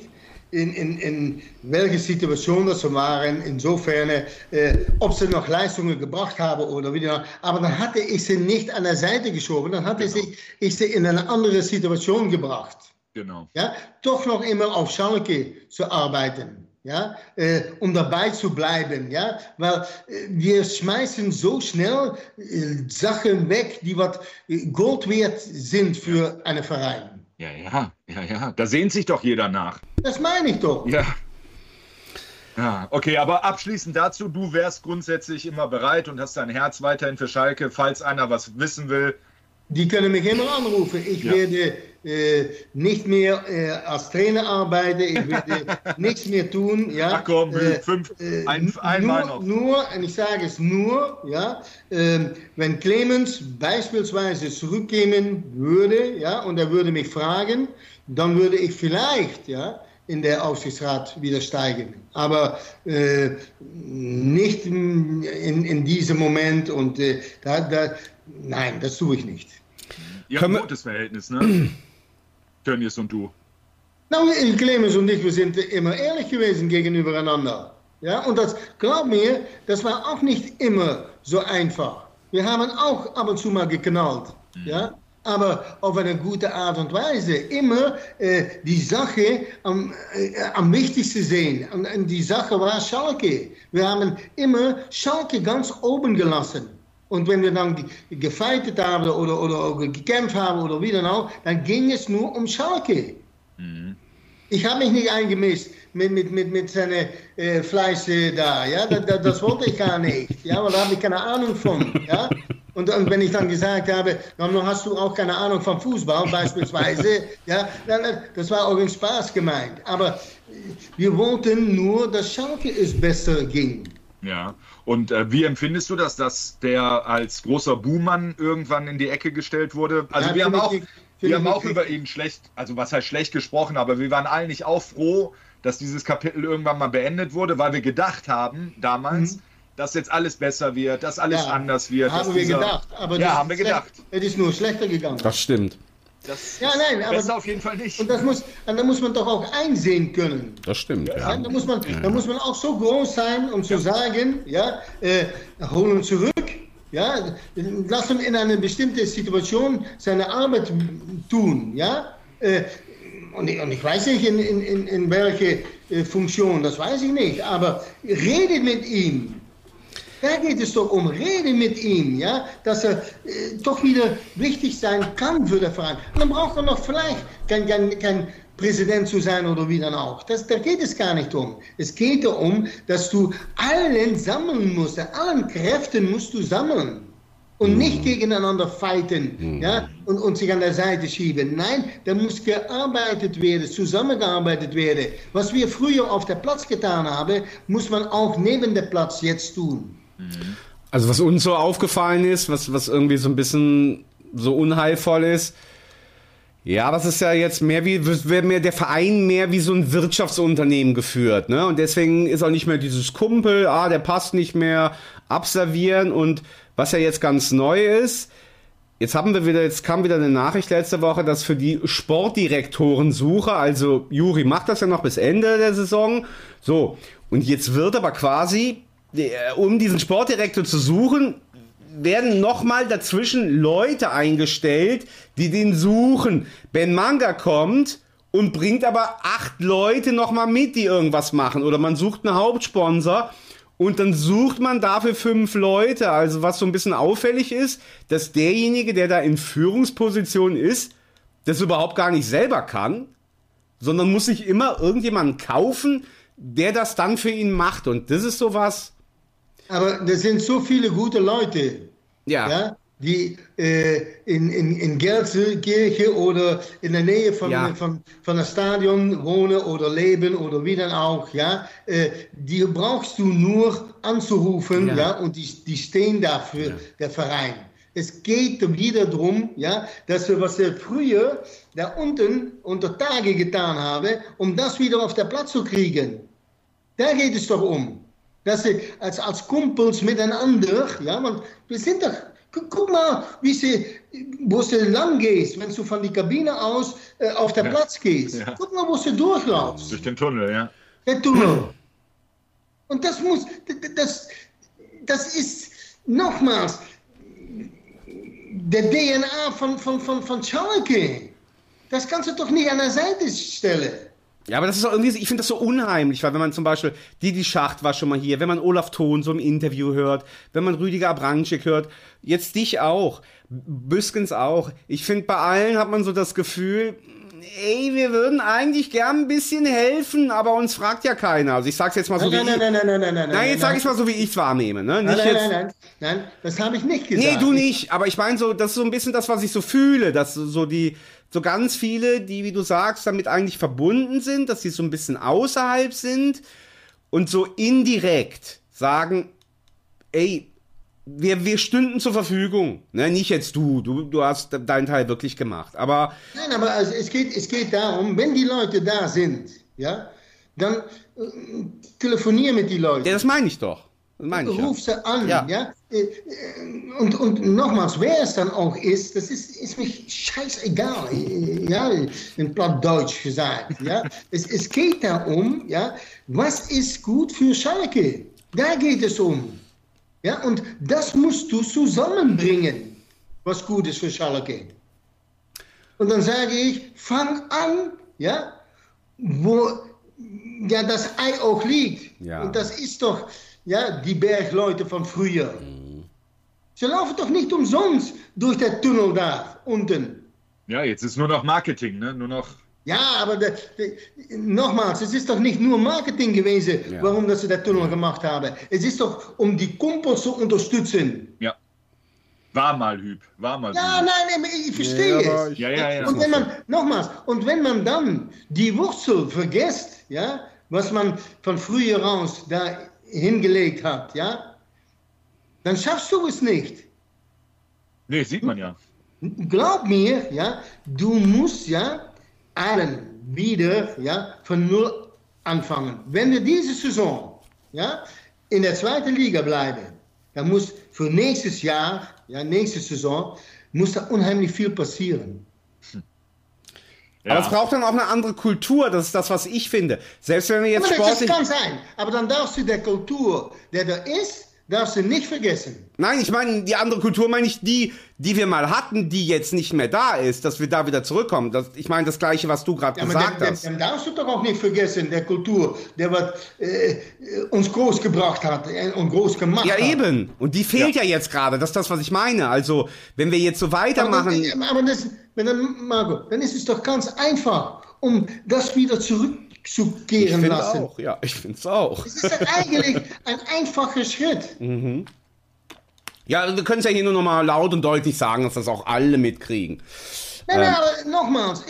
in welche Situation das so waren, insofern, ob sie noch Leistungen gebracht haben oder wieder. Aber dann hatte ich sie nicht an der Seite geschoben, dann hatte ich sie in eine andere Situation gebracht. Genau. Ja, doch noch immer auf Schalke zu arbeiten. Ja, um dabei zu bleiben, ja, weil wir schmeißen so schnell Sachen weg, die was Gold wert sind für einen Verein. Ja, da sehnt sich doch jeder nach. Das meine ich doch. Ja, okay, aber abschließend dazu, du wärst grundsätzlich immer bereit und hast dein Herz weiterhin für Schalke, falls einer was wissen will. Die können mich immer anrufen. Ich werde nicht mehr als Trainer arbeiten. Ich werde nichts mehr tun. Ja. Ach komm, einmal noch. Nur, und ich sage es nur, ja, wenn Clemens beispielsweise zurückkommen würde, ja, und er würde mich fragen, dann würde ich vielleicht, ja, in der Aufsichtsrat wieder steigen. Aber nicht in diesem Moment und nein, das tue ich nicht. Ihr habt ein gutes Verhältnis, ne? Tönnies und du. Nou, Clemens und ich, wir sind immer ehrlich gewesen gegenübereinander. Ja, und das, glaub mir, das war auch nicht immer so einfach. Wir haben auch ab und zu mal geknallt. Ja? Aber auf eine gute Art und Weise. Immer die Sache am wichtigsten sehen. Und die Sache war Schalke. Wir haben immer Schalke ganz oben gelassen. Und wenn wir dann gefeitet haben oder gekämpft haben oder wie dann auch, dann ging es nur um Schalke. Mhm. Ich habe mich nicht eingemischt mit seiner Fleiße da. Ja? Das wollte ich gar nicht. Ja? Weil da habe ich keine Ahnung von. Ja? Und wenn ich dann gesagt habe, dann hast du auch keine Ahnung vom Fußball beispielsweise, ja, das war auch in Spaß gemeint. Aber wir wollten nur, dass Schalke es besser ging. Ja, und wie empfindest du das, dass der als großer Buhmann irgendwann in die Ecke gestellt wurde? Also ja, wir haben auch über ihn schlecht, also was heißt schlecht gesprochen, aber wir waren eigentlich auch froh, dass dieses Kapitel irgendwann mal beendet wurde, weil wir gedacht haben damals, dass jetzt alles besser wird, dass alles anders wird. Haben wir gedacht. Aber haben wir gedacht. Es ist nur schlechter gegangen. Das stimmt. Nein, aber besser auf jeden Fall nicht. Und da muss man doch auch einsehen können. Das stimmt, ja. Da muss man auch so groß sein, um zu sagen, ja, hol ihn zurück, ja, lass ihn in eine bestimmte Situation seine Arbeit tun, ja. Und ich weiß nicht, in welche Funktion, das weiß ich nicht, aber redet mit ihm. Da geht es doch um, rede mit ihm, ja, dass er doch wieder wichtig sein kann für den Verein. Und dann braucht er noch vielleicht kein Präsident zu sein oder wie dann auch. Da geht es gar nicht um. Es geht darum, dass du allen sammeln musst, allen Kräften musst du sammeln. Und nicht gegeneinander fighten, ja, und sich an der Seite schieben. Nein, da muss gearbeitet werden, zusammengearbeitet werden. Was wir früher auf der Platz getan haben, muss man auch neben der Platz jetzt tun. Also was uns so aufgefallen ist, was irgendwie so ein bisschen so unheilvoll ist, ja, das ist ja jetzt wird mehr der Verein mehr wie so ein Wirtschaftsunternehmen geführt, ne? Und deswegen ist auch nicht mehr dieses Kumpel, der passt nicht mehr, abservieren. Und was ja jetzt ganz neu ist, jetzt kam wieder eine Nachricht letzte Woche, dass für die Sportdirektorensuche, also Juri macht das ja noch bis Ende der Saison, so, und jetzt wird aber quasi, um diesen Sportdirektor zu suchen, werden nochmal dazwischen Leute eingestellt, die den suchen. Ben Manga kommt und bringt aber 8 Leute nochmal mit, die irgendwas machen. Oder man sucht einen Hauptsponsor und dann sucht man dafür 5 Leute. Also was so ein bisschen auffällig ist, dass derjenige, der da in Führungsposition ist, das überhaupt gar nicht selber kann, sondern muss sich immer irgendjemanden kaufen, der das dann für ihn macht. Und das ist sowas... Aber das sind so viele gute Leute, ja, die in Gelsenkirchen oder in der Nähe von einem Stadion wohnen oder leben oder wie dann auch, ja. Die brauchst du nur anzurufen, ja, und die stehen dafür, der Verein. Es geht wieder darum, ja, dass wir, was wir früher da unten unter Tage getan haben, um das wieder auf den Platz zu kriegen. Da geht es doch um. Dass sie als Kumpels miteinander, ja, want wir sind doch, guck mal, wo sie lang gehst, wenn du von der Kabine aus auf den Platz gehst. Ja. Guck mal, wo sie durchlaufst. Durch den Tunnel, ja. Der Tunnel. Und das ist nochmals der DNA von Schalke. Das kannst du doch nicht an der Seite stellen. Ja, aber das ist auch irgendwie, ich finde das so unheimlich, weil wenn man zum Beispiel, Didi Schacht war schon mal hier, wenn man Olaf Thon so im Interview hört, wenn man Rüdiger Abramczyk hört, jetzt dich auch, Büskens auch, ich finde, bei allen hat man so das Gefühl, ey, wir würden eigentlich gern ein bisschen helfen, aber uns fragt ja keiner. Also ich sag's jetzt mal so, Nein, jetzt sag ich's mal so, wie ich's wahrnehme, ne? Nein, das habe ich nicht gesagt. Nee, du nicht, aber ich meine so, das ist so ein bisschen das, was ich so fühle, dass so ganz viele, die, wie du sagst, damit eigentlich verbunden sind, dass sie so ein bisschen außerhalb sind und so indirekt sagen, ey, wir stünden zur Verfügung. Ne, nicht jetzt du hast deinen Teil wirklich gemacht, aber... Nein, aber also es geht darum, wenn die Leute da sind, ja, dann telefonier mit den Leuten. Ja, das meine ich doch. Ruf sie an, ja. Und nochmals, wer es dann auch ist, das ist mir scheißegal, ja, in Plattdeutsch gesagt, ja. Es geht darum, ja, was ist gut für Schalke? Da geht es um. Ja, und das musst du zusammenbringen, was gut ist für Schalke. Und dann sage ich, fang an, ja, wo ja das Ei auch liegt. Ja. Und das ist doch... Ja, die Bergleute von früher. Sie laufen doch nicht umsonst durch den Tunnel da unten. Ja, jetzt ist nur noch Marketing, ne? Nur noch... Ja, aber nochmals, es ist doch nicht nur Marketing gewesen, warum dass sie den Tunnel gemacht haben. Es ist doch, um die Kumpels zu unterstützen. Ja. War mal, Hüb. Ja, nein, ich verstehe es. Ja. Und wenn man, nochmals, und wenn man dann die Wurzel vergisst, ja, was man von früher raus da hingelegt hat, ja, dann schaffst du es nicht. Nee, sieht man ja. Glaub mir, ja, du musst ja allen wieder, ja, von Null anfangen. Wenn wir diese Saison, ja, in der zweiten Liga bleiben, dann muss für nächstes Jahr, ja, nächste Saison, muss da unheimlich viel passieren. Ja. Aber es braucht dann auch eine andere Kultur, das ist das, was ich finde. Selbst wenn wir jetzt sportlich... Das kann sein, aber dann darfst du der Kultur, der da ist, darfst du nicht vergessen. Nein, ich meine, die andere Kultur meine ich die wir mal hatten, die jetzt nicht mehr da ist, dass wir da wieder zurückkommen. Ich meine das Gleiche, was du gerade gesagt hast. Dann darfst du doch auch nicht vergessen, der Kultur, der uns groß gebracht hat und groß gemacht hat. Ja, eben. Und die fehlt ja jetzt gerade. Das ist das, was ich meine. Also, wenn wir jetzt so weitermachen... Marco, dann ist es doch ganz einfach, um das wieder zurückzukehren lassen. Ich finde es auch. Es ist eigentlich ein einfacher Schritt. Mhm. Ja, wir können es ja hier nur noch mal laut und deutlich sagen, dass das auch alle mitkriegen. Nein, aber nochmals,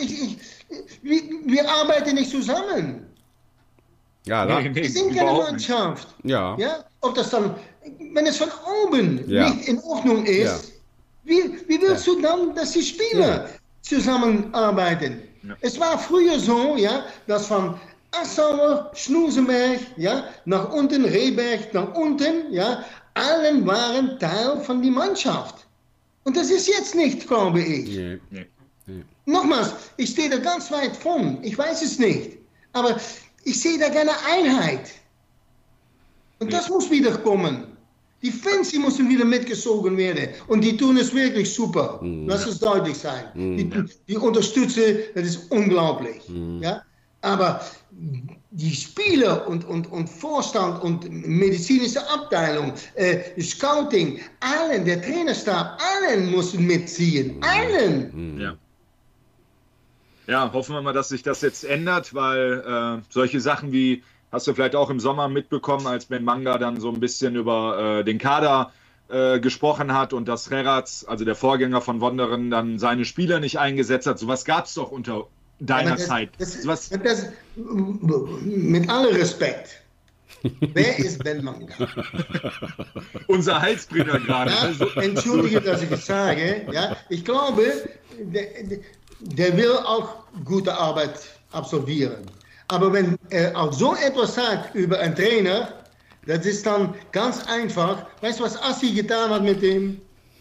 wir arbeiten nicht zusammen. Ja, wir sind keine Mannschaft. Ja. Ob das dann, wenn es von oben nicht in Ordnung ist, wie willst du dann, dass die Spieler zusammenarbeiten? Ja. Es war früher so, ja, dass von Assauer, Schnusenberg, ja, nach unten, Rehberg, nach unten, ja, allen waren Teil von der Mannschaft. Und das ist jetzt nicht, glaube ich. Nee. Nochmals, ich stehe da ganz weit von. Ich weiß es nicht. Aber ich sehe da keine Einheit. Und das muss wieder kommen. Die Fans, die müssen wieder mitgezogen werden. Und die tun es wirklich super. Lass es deutlich sein. Die unterstützen, das ist unglaublich. Ja? Aber die Spieler und Vorstand und medizinische Abteilung, Scouting, allen, der Trainerstab, allen müssen mitziehen. Allen! Ja, hoffen wir mal, dass sich das jetzt ändert, weil solche Sachen wie, hast du vielleicht auch im Sommer mitbekommen, als Ben Manga dann so ein bisschen über den Kader gesprochen hat und dass Reratz, also der Vorgänger von Wonderen, dann seine Spieler nicht eingesetzt hat. Sowas gab es doch unter deiner Zeit. Mit allem Respekt. Wer ist Ben Manga? Unser Heilsbringer gerade. Ja, also, entschuldige, dass ich es sage. Ja, ich glaube, der will auch gute Arbeit absolvieren. Aber wenn er auch so etwas sagt über einen Trainer, das ist dann ganz einfach. Weißt du, was Assi getan hat mit dem?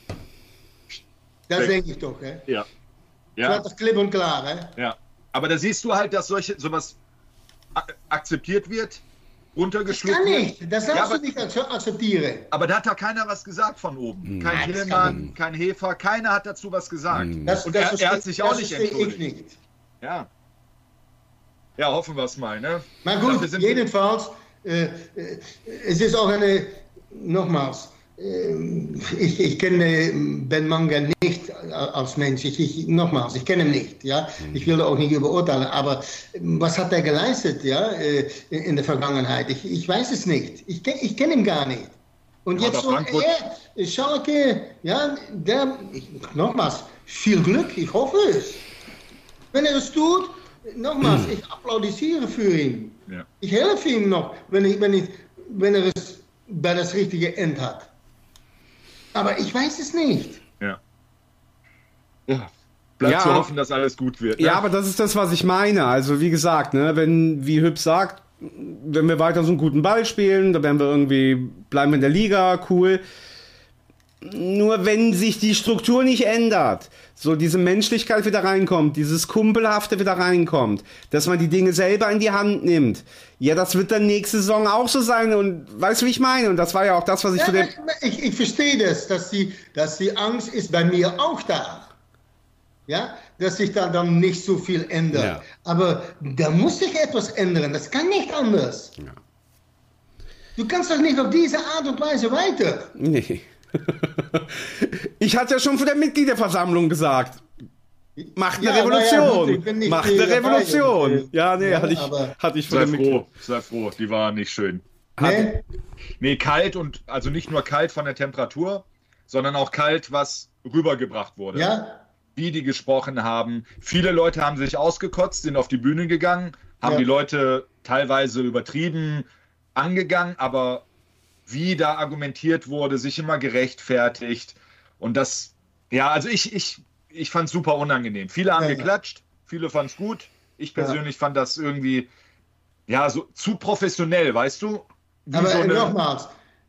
Das denke ich doch. Ja. Das war doch klipp und klar. Ja. Aber da siehst du halt, dass sowas akzeptiert wird, runtergeschluckt Das kann wird. nicht. Das darfst du nicht akzeptieren. Aber da hat da keiner was gesagt von oben. Kein Hillmann, kein Hefer, keiner hat dazu was gesagt. Und er hat sich auch nicht entschuldigt. Ich nicht. Ja. Ja, hoffen wir es mal, ne? Maar gut, Dafür sind jedenfalls, es ist auch eine, nochmals, ich kenne Ben Manga nicht als Mensch, nochmals, ich kenne ihn nicht, ja, ich will auch nicht überurteilen, aber was hat er geleistet, ja, in der Vergangenheit? Ich weiß es nicht, ich kenne ihn gar nicht. Und jetzt so, Schalke, ja, nochmals, viel Glück, ich hoffe es. Wenn er es tut, nochmals, ich applaudisiere für ihn. Ja. Ich helfe ihm noch, wenn er es bei das richtige End hat. Aber ich weiß es nicht. Ja. Bleibt zu hoffen, dass alles gut wird. Ne? Ja, aber das ist das, was ich meine. Also wie gesagt, ne, wie Hüb sagt, wenn wir weiter so einen guten Ball spielen, dann bleiben wir in der Liga, cool. Nur wenn sich die Struktur nicht ändert, so diese Menschlichkeit wieder reinkommt, dieses Kumpelhafte wieder reinkommt, dass man die Dinge selber in die Hand nimmt, ja, das wird dann nächste Saison auch so sein und weißt du, wie ich meine? Und das war ja auch das, was ich zu dem... Ich verstehe das, dass die Angst ist bei mir auch da. Ja, dass sich da dann nicht so viel ändert. Ja. Aber da muss sich etwas ändern, das kann nicht anders. Ja. Du kannst doch nicht auf diese Art und Weise weiter. Nee. Ich hatte ja schon vor der Mitgliederversammlung gesagt, macht eine Revolution. Ja, macht eine Revolution. Ja, nee, hatte ich vor der Mitgliederversammlung. Sei froh, die war nicht schön. Nee, kalt und, also nicht nur kalt von der Temperatur, sondern auch kalt, was rübergebracht wurde. Ja. Wie die gesprochen haben. Viele Leute haben sich ausgekotzt, sind auf die Bühne gegangen, haben die Leute teilweise übertrieben angegangen, aber wie da argumentiert wurde, sich immer gerechtfertigt. Und das, ja, also ich fand es super unangenehm. Viele haben geklatscht, viele fanden es gut. Ich persönlich fand das irgendwie, ja, so zu professionell, weißt du? Wie aber so nochmals,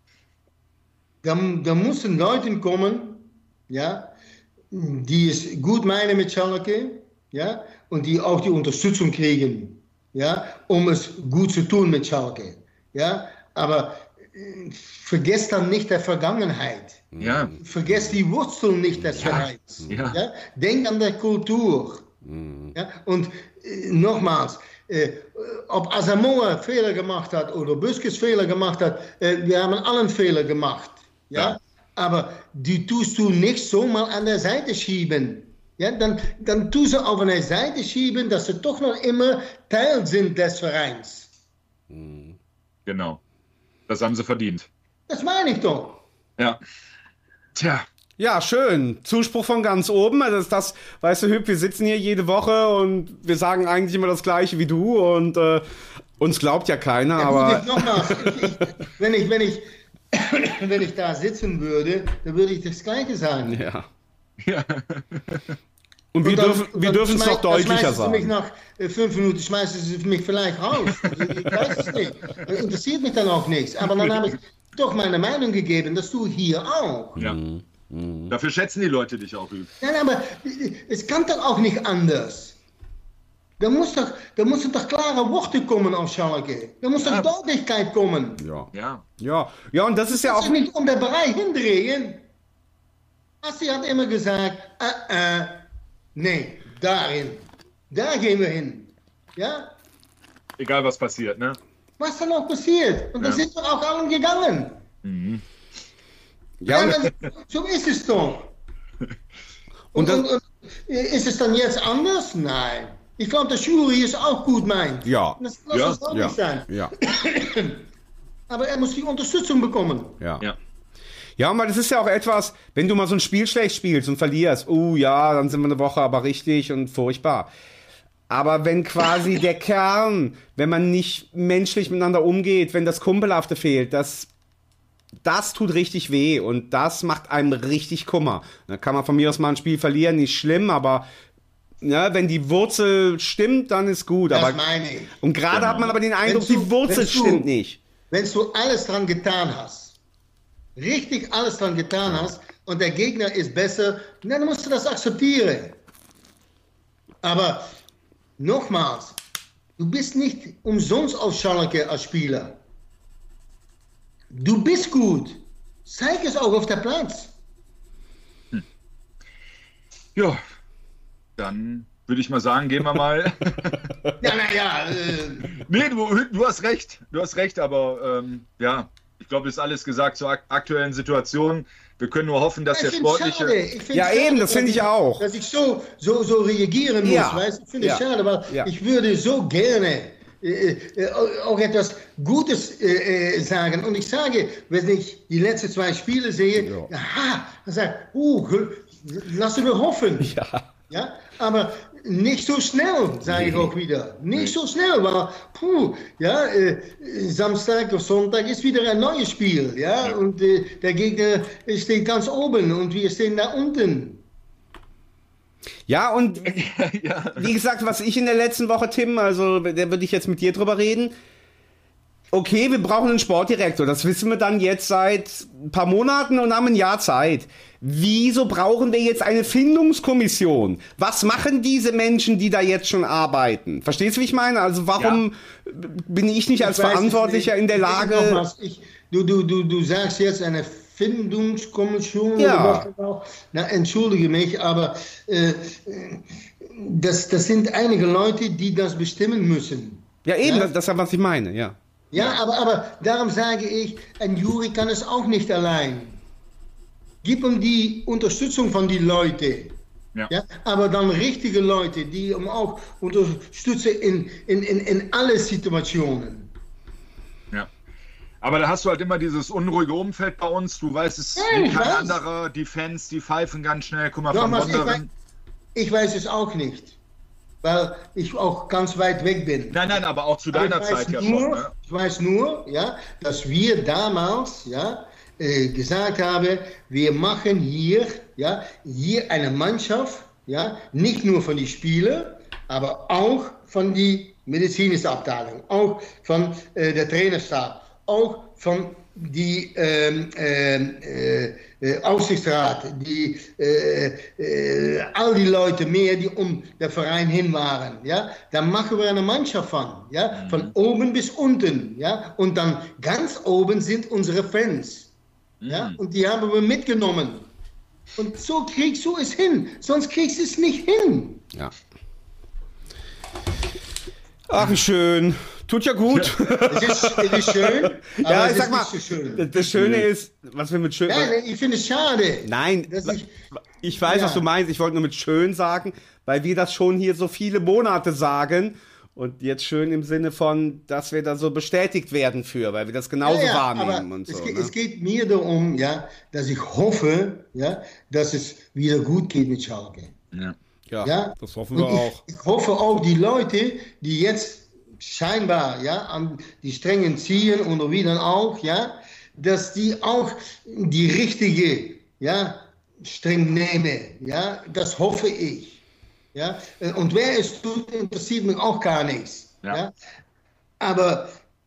da müssen Leute kommen, ja, die es gut meinen mit Schalke, ja, und die auch die Unterstützung kriegen, ja, um es gut zu tun mit Schalke, ja, aber vergesst dann nicht der Vergangenheit. Ja. Vergesst die Wurzeln nicht des Vereins. Ja. Ja? Denk an der Kultur. Ja? Und nochmals, ob Asamoah Fehler gemacht hat oder Buskis Fehler gemacht hat, wir haben allen Fehler gemacht. Ja? Aber die tust du nicht so mal an der Seite schieben. Ja? Dann tust du auf eine Seite schieben, dass sie doch noch immer Teil sind des Vereins. Genau. Das haben sie verdient. Das meine ich doch. Ja. Tja. Ja, schön. Zuspruch von ganz oben. Das ist das, weißt du, Hüb, wir sitzen hier jede Woche und wir sagen eigentlich immer das Gleiche wie du und uns glaubt ja keiner, ja, aber... Gut, nochmals, wenn ich da sitzen würde, dann würde ich das Gleiche sagen. Ja. Und wir dürfen es noch deutlicher sagen. Mich nach 5 Minuten schmeißen sie mich vielleicht raus. Ich weiß es nicht. Das interessiert mich dann auch nichts. Aber dann habe ich doch meine Meinung gegeben, dass du hier auch. Ja. Dafür schätzen die Leute dich auch. Nein, aber es kann doch auch nicht anders. Da müssen doch klare Worte kommen auf Schalke. Da muss doch Deutlichkeit kommen. Ja, und das ist ja auch... nicht um den Bereich hindrehen. Assi hat immer gesagt, nee, da gehen wir hin. Ja? Egal, was passiert, ne? Was dann auch passiert. Und dann sind wir auch allen gegangen. Ja, so ist es doch. Und ist es dann jetzt anders? Nein. Ich glaube, der Jury ist auch gut meint. Ja. Das muss auch nicht sein. Ja. Aber er muss die Unterstützung bekommen. Ja, aber das ist ja auch etwas, wenn du mal so ein Spiel schlecht spielst und verlierst, dann sind wir eine Woche aber richtig und furchtbar. Aber wenn quasi der Kern, wenn man nicht menschlich miteinander umgeht, wenn das Kumpelhafte fehlt, das tut richtig weh und das macht einem richtig Kummer. Da kann man von mir aus mal ein Spiel verlieren, nicht schlimm, aber Ja, wenn die Wurzel stimmt, dann ist gut. Das Aber, meine ich. und gerade hat man aber den Eindruck, die Wurzel stimmt nicht. Wenn du alles dran getan hast, richtig alles dran getan hast und der Gegner ist besser, dann musst du das akzeptieren. Aber nochmals, du bist nicht umsonst auf Schalke als Spieler. Du bist gut. Zeig es auch auf der Platz. Ja, dann würde ich mal sagen, gehen wir mal. Nee, du hast recht. Du hast recht, aber ja, ich glaube, es ist alles gesagt zur aktuellen Situation. Wir können nur hoffen, dass der sportliche... Das finde ich auch. Dass ich so reagieren muss, weißt du? Ich finde es schade, weil ich würde so gerne auch etwas Gutes sagen. Und ich sage, wenn ich die letzten 2 Spiele sehe, dann sage ich, lassen wir hoffen. Ja, aber nicht so schnell, sage ich auch wieder. Nicht so schnell, weil Samstag oder Sonntag ist wieder ein neues Spiel. Ja? Und der Gegner steht ganz oben und wir stehen da unten. Ja, und wie gesagt, was ich in der letzten Woche, Tim, also da würde ich jetzt mit dir drüber reden. Okay, wir brauchen einen Sportdirektor. Das wissen wir dann jetzt seit ein paar Monaten und haben ein Jahr Zeit. Wieso brauchen wir jetzt eine Findungskommission? Was machen diese Menschen, die da jetzt schon arbeiten? Verstehst du, wie ich meine? Also warum bin ich nicht als Verantwortlicher in der Lage... Du sagst jetzt eine Findungskommission. Na, entschuldige mich, aber das sind einige Leute, die das bestimmen müssen. Ja, eben, das ist, was ich meine, ja. Ja, aber darum sage ich, ein Jury kann es auch nicht allein. Gib ihm die Unterstützung von den Leuten. Ja, aber dann richtige Leute, die ihm auch unterstützen in alle Situationen. Ja. Aber da hast du halt immer dieses unruhige Umfeld bei uns. Du weißt es wie kein anderer. Die Fans, die pfeifen ganz schnell. Guck mal, von Wonderen. Ich weiß es auch nicht, weil ich auch ganz weit weg bin. Nein, aber auch zu deiner Zeit ja schon. Ne? Ich weiß nur, dass wir damals, gesagt haben, wir machen hier eine Mannschaft, nicht nur von den Spielern, aber auch von der medizinischen Abteilung, auch von der Trainerstab, auch von die Aufsichtsrat, all die Leute mehr, die um den Verein hin waren, dann machen wir eine Mannschaft von oben bis unten, und dann ganz oben sind unsere Fans, und die haben wir mitgenommen. Und so kriegst du es hin, sonst kriegst du es nicht hin. Ja. Ach, wie schön. Tut ja gut. Es ist schön, aber es ist nicht so schön. Das Schöne ist, was wir mit schön... Ich finde es schade. Nein, ich weiß, was du meinst. Ich wollte nur mit schön sagen, weil wir das schon hier so viele Monate sagen. Und jetzt schön im Sinne von, dass wir da so bestätigt werden für, weil wir das genauso wahrnehmen und so. Es geht mir darum, dass ich hoffe, dass es wieder gut geht mit Schalke. Ja, das hoffen wir auch. Ich hoffe auch, die Leute, die jetzt scheinbar an die Strängen ziehen und wie dann auch, dass die auch die richtige Streng nehmen. Das hoffe ich. Und wer es tut, interessiert mich auch gar nichts. Aber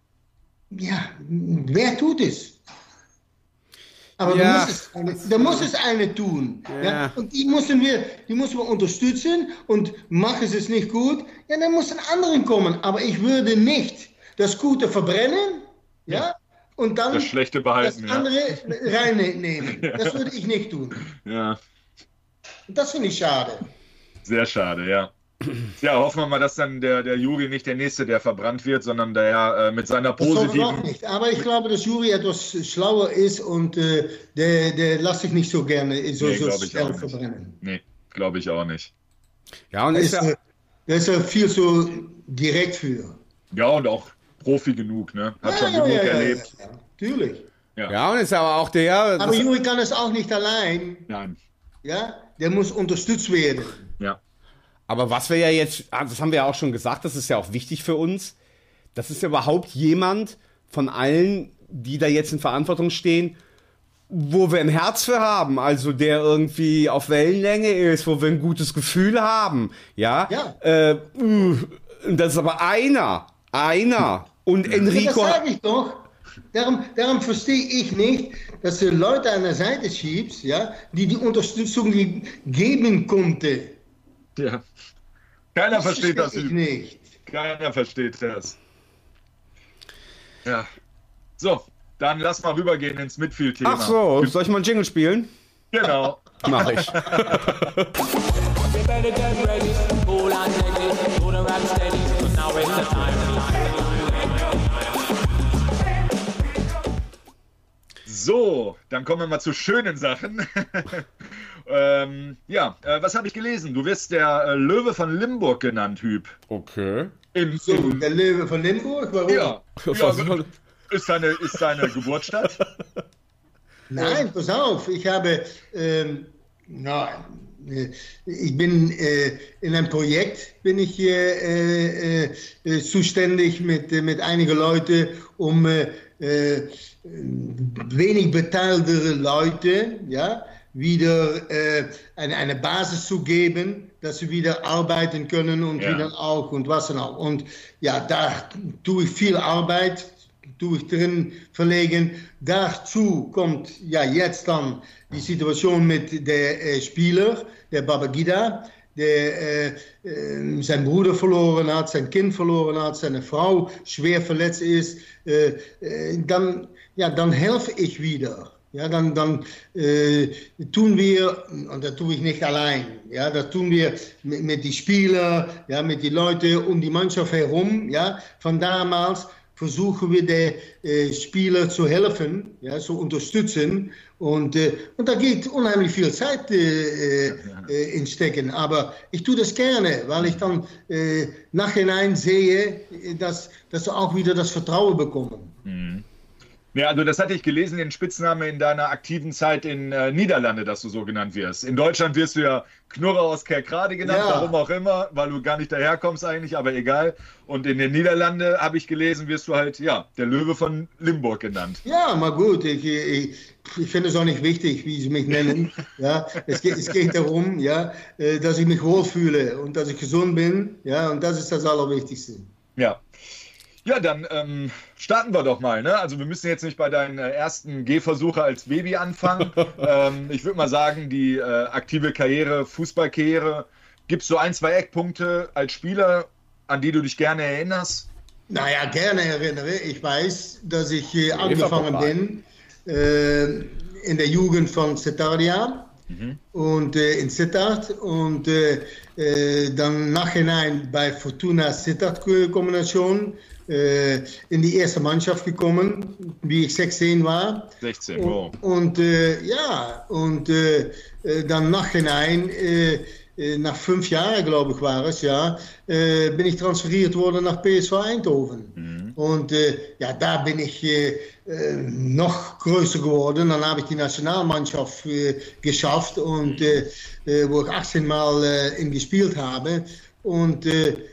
wer tut es? Aber da muss es eine tun. Und die müssen wir unterstützen, und machen sie es nicht gut, dann muss ein anderer kommen. Aber ich würde nicht das Gute verbrennen, und dann das Schlechte behalten, das andere reinnehmen. Das würde ich nicht tun. Und das finde ich schade. Sehr schade, ja. Ja, hoffen wir mal, dass dann der Juri nicht der Nächste, der verbrannt wird, sondern der mit seiner positiven... Das auch nicht. Aber ich glaube, dass Juri etwas schlauer ist und der lässt sich nicht so gerne so schnell verbrennen. Nee, glaube ich auch nicht. Ja, und der ist ja viel so direkt für. Ja, und auch Profi genug, ne? Hat schon genug erlebt. Ja, natürlich. Ja, und ist aber auch der... Aber Juri kann es auch nicht allein. Nein. Der muss unterstützt werden. Ja. Aber was wir ja jetzt, das haben wir ja auch schon gesagt, das ist ja auch wichtig für uns, das ist ja überhaupt jemand von allen, die da jetzt in Verantwortung stehen, wo wir ein Herz für haben, also der irgendwie auf Wellenlänge ist, wo wir ein gutes Gefühl haben, ja. Das ist aber einer. Und Enrico. Das sage ich doch. Darum verstehe ich nicht, dass du Leute an der Seite schiebst, ja, die Unterstützung geben konnte. Ja. Keiner versteht das nicht. Keiner versteht das. Ja. So, dann lass mal rübergehen ins Midfield-Thema. Ach so, soll ich mal einen Jingle spielen? Genau. Mach ich. So, dann kommen wir mal zu schönen Sachen. Was habe ich gelesen? Du wirst der Löwe von Limburg genannt, Hüb. Okay. Der Löwe von Limburg? Warum? Ja, ist deine Geburtsstadt? Nein, pass auf, ich habe, ich bin in einem Projekt, bin ich zuständig mit einigen Leuten, um wenig beteiligte Leute, ja, wieder eine Basis zu geben, dass sie wieder arbeiten können und wieder auch und was und auch. Und ja, da tue ich viel Arbeit, tue ich drin verlegen. Dazu kommt ja jetzt dann die Situation mit der Spieler, der Babangida, der sein Bruder verloren hat, sein Kind verloren hat, seine Frau schwer verletzt ist. Dann helfe ich wieder. Ja, dann tun wir, und das tue ich nicht allein, ja, das tun wir mit den Spielern, ja, mit den Leuten um die Mannschaft herum, ja, von damals versuchen wir den Spieler zu helfen, ja, zu unterstützen und da geht unheimlich viel Zeit in Stecken, aber ich tue das gerne, weil ich dann nachhinein sehe, dass sie auch wieder das Vertrauen bekommen. Mhm. Ja, also das hatte ich gelesen, den Spitzname in deiner aktiven Zeit in Niederlande, dass du so genannt wirst. In Deutschland wirst du ja Knurrer aus Kerkrade genannt, warum auch immer, weil du gar nicht daherkommst eigentlich, aber egal. Und in den Niederlanden, habe ich gelesen, wirst du halt, ja, der Löwe von Limburg genannt. Ja, mal gut, ich finde es auch nicht wichtig, wie sie mich nennen. Ja, es geht darum, ja, dass ich mich wohlfühle und dass ich gesund bin, ja, und das ist das Allerwichtigste. Ja. Ja, dann starten wir doch mal. Ne? Also wir müssen jetzt nicht bei deinen ersten Gehversuche als Baby anfangen. Ich würde mal sagen, die aktive Karriere, Fußballkarriere, gibst du 1, 2 Eckpunkte als Spieler, an die du dich gerne erinnerst? Naja, gerne erinnere. Ich weiß, dass ich angefangen bin in der Jugend von Zetardia und in Sittard und dann nachhinein bei Fortuna Sittard-Kombination in die erste Mannschaft gekommen, wie ich 16 war. 16, wow. Und dann nachhinein, nach 5 Jahren, glaube ich, war es, ja, bin ich transferiert worden nach PSV Eindhoven. Mhm. Und da bin ich noch größer geworden. Dann habe ich die Nationalmannschaft geschafft, und wo ich 18 Mal gespielt habe. Und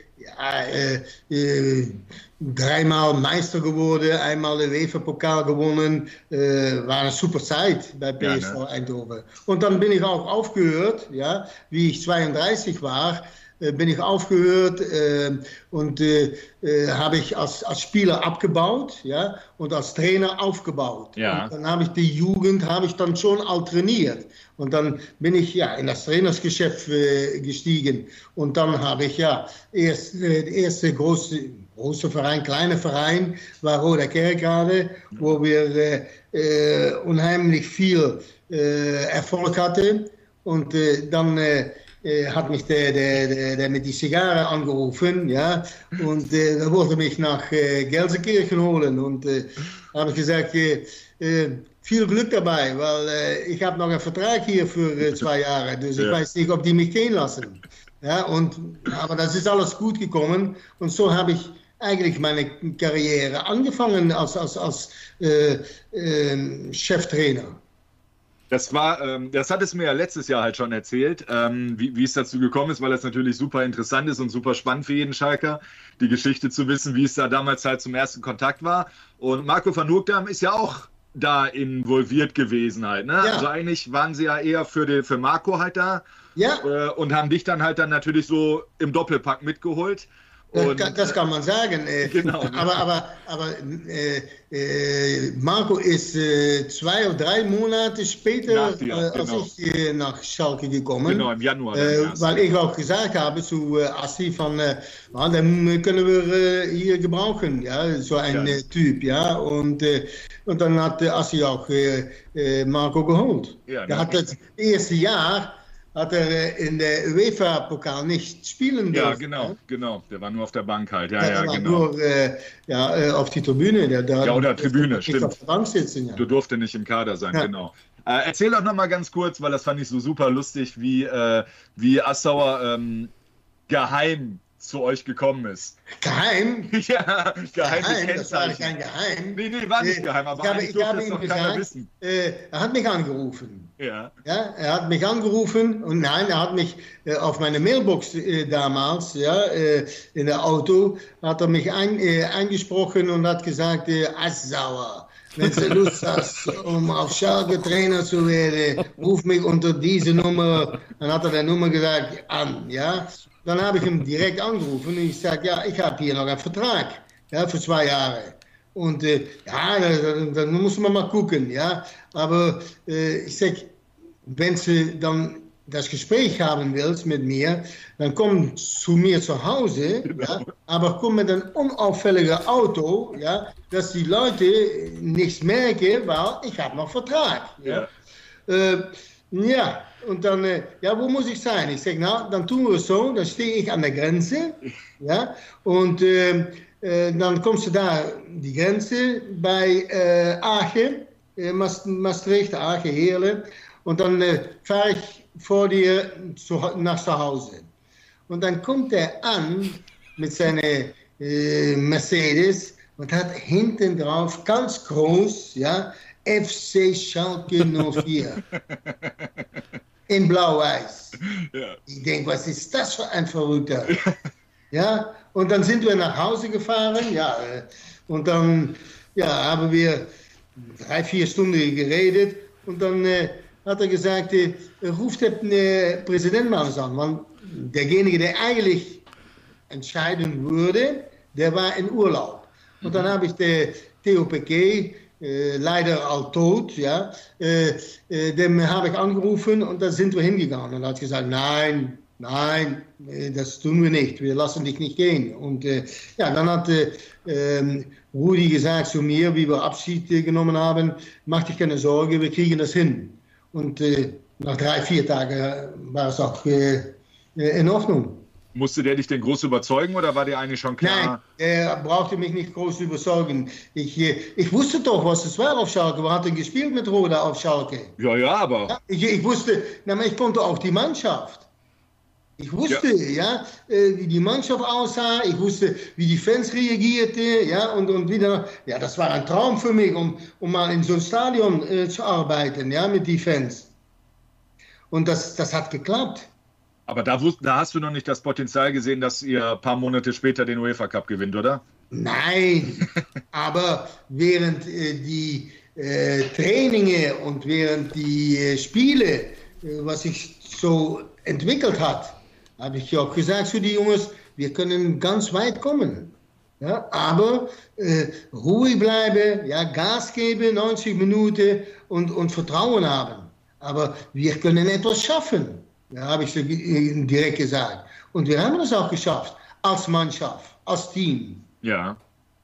3-mal Meister geworden, einmal den UEFA-Pokal gewonnen, war eine super Zeit bei PSV Eindhoven. Und dann bin ich auch aufgehört, ja, wie ich 32 war, bin ich aufgehört und habe ich als Spieler abgebaut, ja, und als Trainer aufgebaut. Ja. Und dann habe ich die Jugend dann schon auch trainiert. Und dann bin ich in das Trainersgeschäft gestiegen. Und dann habe ich erst der erste große Verein, kleine Verein, war Roda Kerkrade, wo wir unheimlich viel Erfolg hatten. Und dann hat mich der mit die Zigarre angerufen, ja, und er wollte mich nach Gelsenkirchen holen. Und habe ich gesagt, viel Glück dabei, weil ich habe noch einen Vertrag hier für 2 Jahre, dus ich weiß nicht, ob die mich gehen lassen. Ja, aber das ist alles gut gekommen, und so habe ich eigentlich meine Karriere angefangen als Cheftrainer. Das hattest du mir ja letztes Jahr halt schon erzählt, wie es dazu gekommen ist, weil das natürlich super interessant ist und super spannend für jeden Schalker, die Geschichte zu wissen, wie es da damals halt zum ersten Kontakt war. Und Marco van Hoekdam ist ja auch da involviert gewesen halt, ne? Ja. Also eigentlich waren sie ja eher für Marco halt da. Ja. Und haben dich dann halt natürlich so im Doppelpack mitgeholt. Und, das kann man sagen. Genau. Aber Marco ist 2 oder 3 Monate später Nach dir, genau. als ich nach Schalke gekommen. Genau, im Januar. Weil ich auch gesagt habe zu Assi von, dann können wir hier gebrauchen, ja, so ein Typ, ja. Und dann hat Assi auch Marco geholt. Ja, Er hat das erste Jahr hat er in der UEFA-Pokal nicht spielen dürfen. Ja, genau. Der war nur auf der Bank halt. Ja, Der war genau. nur auf die Tribüne. Oder Tribüne, nicht stimmt. auf der Bank sitzen, ja. Du durfte nicht im Kader sein, genau. Erzähl doch noch mal ganz kurz, weil das fand ich so super lustig, wie Assauer geheim zu euch gekommen ist. Geheim? Ja, geheim, das war kein Geheim. Nee, war nicht geheim, aber ich habe ihm gesagt, er hat mich angerufen. Ja. Ja, er hat mich angerufen und nein, er hat mich auf meine Mailbox damals, ja, in der Auto, hat er mich eingesprochen und hat gesagt, Assauer, wenn du Lust hast, um auf Schalke Trainer zu werden, ruf mich unter diese Nummer, dann hat er die Nummer gesagt, an, ja. Dann habe ich ihn direkt angerufen und ich sage, ja, ich habe hier noch einen Vertrag, ja, für 2 Jahre. Und dann muss man mal gucken, ja. Aber ich sage, wenn du dann das Gespräch haben willst mit mir, dann komm zu mir zu Hause, ja, aber komm mit einem unauffälligen Auto, ja, dass die Leute nichts merken, weil ich habe noch Vertrag. Ja. Ja, und dann, wo muss ich sein? Ich sage, dann tun wir es so, dann stehe ich an der Grenze, ja, und dann kommst du da die Grenze bei Aachen, Maastricht, Aachen, Heerlen, und dann fahre ich vor dir nach zu Hause. Und dann kommt er an mit seiner Mercedes und hat hinten drauf ganz groß, ja, FC Schalke 04. In blau-weiß. Ja. Ich denke, was ist das für ein Verrückter? Ja, und dann sind wir nach Hause gefahren, ja, und dann haben wir 3-4 Stunden geredet und dann hat er gesagt, ruft der Präsident mal an, weil derjenige, der eigentlich entscheiden würde, der war in Urlaub. Und dann habe ich den Theo Pequet, leider all tot, ja, dem habe ich angerufen und da sind wir hingegangen und er hat gesagt, nein, das tun wir nicht, wir lassen dich nicht gehen. Und dann hat Rudi gesagt zu mir, wie wir Abschied genommen haben, mach dich keine Sorge, wir kriegen das hin. Und nach 3-4 Tagen war es auch in Ordnung. Musste der dich denn groß überzeugen oder war dir eigentlich schon klar? Nein, er brauchte mich nicht groß überzeugen. Ich wusste doch, was es war auf Schalke. Wir hatten gespielt mit Roda auf Schalke. Ja, aber... Ja, ich wusste, ich konnte auch die Mannschaft. Ich wusste, wie die Mannschaft aussah. Ich wusste, wie die Fans reagierten. Ja, und wieder, ja, das war ein Traum für mich, um mal in so einem Stadion zu arbeiten, ja, mit den Fans. Und das hat geklappt. Aber da hast du noch nicht das Potenzial gesehen, dass ihr ein paar Monate später den UEFA Cup gewinnt, oder? Nein, aber während die Trainingen und während die Spiele, was sich so entwickelt hat, habe ich auch gesagt zu den Jungs, wir können ganz weit kommen. Ja, aber ruhig bleiben, ja, Gas geben, 90 Minuten und Vertrauen haben. Aber wir können etwas schaffen. Ja, habe ich direkt gesagt. Und wir haben das auch geschafft. Als Mannschaft, als Team. Ja.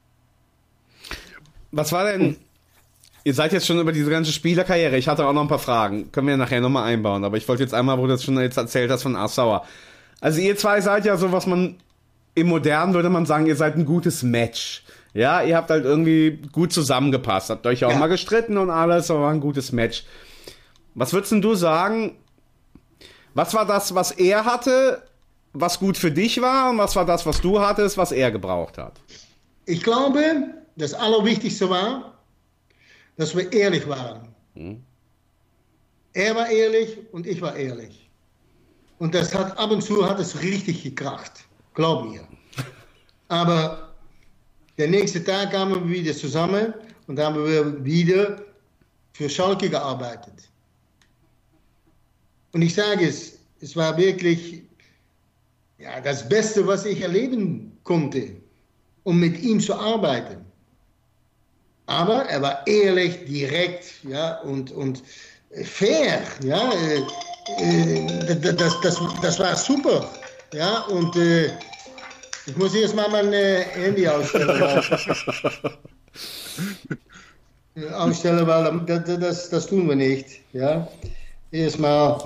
Was war denn... Ihr seid jetzt schon über diese ganze Spielerkarriere. Ich hatte auch noch ein paar Fragen. Können wir nachher nochmal einbauen. Aber ich wollte jetzt einmal, wo du das schon jetzt erzählt hast von Assauer. Also ihr zwei seid ja so, was man... Im Modernen würde man sagen, ihr seid ein gutes Match. Ja, ihr habt halt irgendwie gut zusammengepasst. Habt euch auch mal gestritten und alles, aber war ein gutes Match. Was würdest denn du sagen... Was war das, was er hatte, was gut für dich war? Und was war das, was du hattest, was er gebraucht hat? Ich glaube, das Allerwichtigste war, dass wir ehrlich waren. Er war ehrlich und ich war ehrlich. Und das hat ab und zu richtig gekracht. Glaub mir. Aber der nächste Tag kamen wir wieder zusammen und haben wir wieder für Schalke gearbeitet. Und ich sage es war wirklich das Beste, was ich erleben konnte, um mit ihm zu arbeiten. Aber er war ehrlich, direkt, und fair, das war super, und ich muss erst mal mein Handy ausstellen. Weil das tun wir nicht, Erstmal,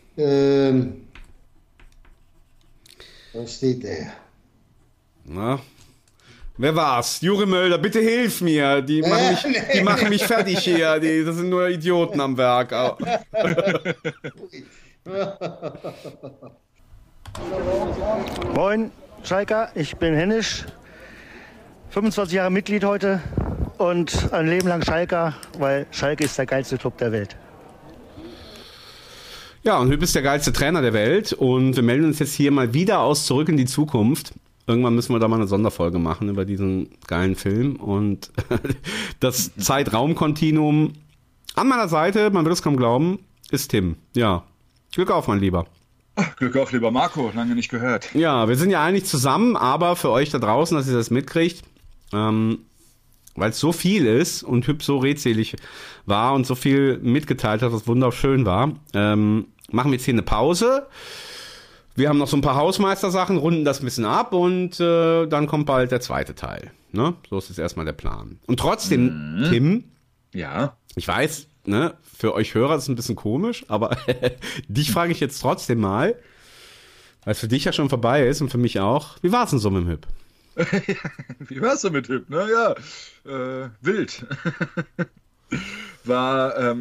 was steht der? Na, wer war's? Juri Mölder, bitte hilf mir. Die machen mich fertig hier. Das sind nur Idioten am Werk. Moin, Schalker, ich bin Hennisch, 25 Jahre Mitglied heute und ein Leben lang Schalker, weil Schalke ist der geilste Club der Welt. Ja, und Hüb ist der geilste Trainer der Welt und wir melden uns jetzt hier mal wieder aus Zurück in die Zukunft. Irgendwann müssen wir da mal eine Sonderfolge machen über diesen geilen Film und das Zeitraumkontinuum an meiner Seite, man wird es kaum glauben, ist Tim. Ja, Glück auf, mein Lieber. Glück auf, lieber Marco, lange nicht gehört. Ja, wir sind ja eigentlich zusammen, aber für euch da draußen, dass ihr das mitkriegt, weil es so viel ist und Hüb so redselig war und so viel mitgeteilt hat, was wunderschön war, machen wir jetzt hier eine Pause. Wir haben noch so ein paar Hausmeistersachen, runden das ein bisschen ab und dann kommt bald der zweite Teil. Ne? So ist jetzt erstmal der Plan. Und trotzdem, Tim, ja, ich weiß, ne, für euch Hörer ist es ein bisschen komisch, aber dich frage ich jetzt trotzdem mal, weil es für dich ja schon vorbei ist und für mich auch. Wie war es denn so mit dem Hüb? Wie war's so mit Hüb? Ne? Ja, wild. War,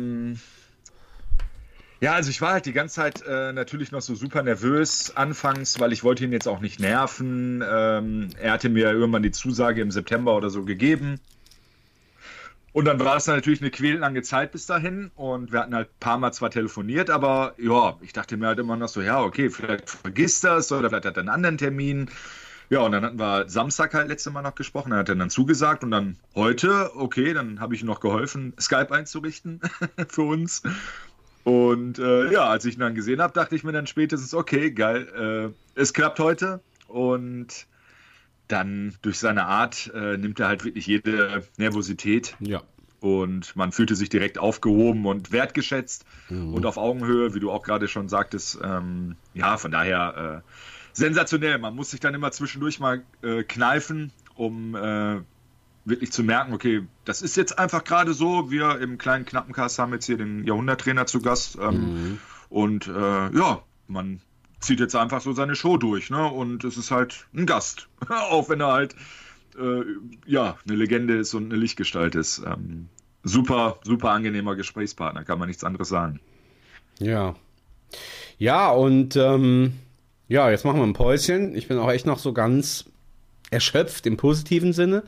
ja, also ich war halt die ganze Zeit natürlich noch so super nervös anfangs, weil ich wollte ihn jetzt auch nicht nerven. Er hatte mir irgendwann die Zusage im September oder so gegeben. Und dann war es dann natürlich eine quällange Zeit bis dahin und wir hatten halt ein paar Mal zwar telefoniert, aber ja, ich dachte mir halt immer noch so, ja, okay, vielleicht vergisst das oder vielleicht hat er einen anderen Termin. Ja, und dann hatten wir Samstag halt letztes Mal noch gesprochen, er hat dann zugesagt und dann heute, okay, dann habe ich ihm noch geholfen, Skype einzurichten für uns. Und ja, als ich ihn dann gesehen habe, dachte ich mir dann spätestens, okay, geil, es klappt heute und dann durch seine Art nimmt er halt wirklich jede Nervosität. Ja. Und man fühlte sich direkt aufgehoben und wertgeschätzt und auf Augenhöhe, wie du auch gerade schon sagtest. Ja, von daher sensationell. Man muss sich dann immer zwischendurch mal kneifen, um wirklich zu merken, okay, das ist jetzt einfach gerade so. Wir im kleinen Knappencast haben jetzt hier den Jahrhunderttrainer zu Gast. Und ja, man zieht jetzt einfach so seine Show durch, ne? Und es ist halt ein Gast, auch wenn er halt ja, eine Legende ist und eine Lichtgestalt ist. Super, super angenehmer Gesprächspartner, kann man nichts anderes sagen. Ja. Ja, und ja, jetzt machen wir ein Päuschen. Ich bin auch echt noch so ganz erschöpft im positiven Sinne.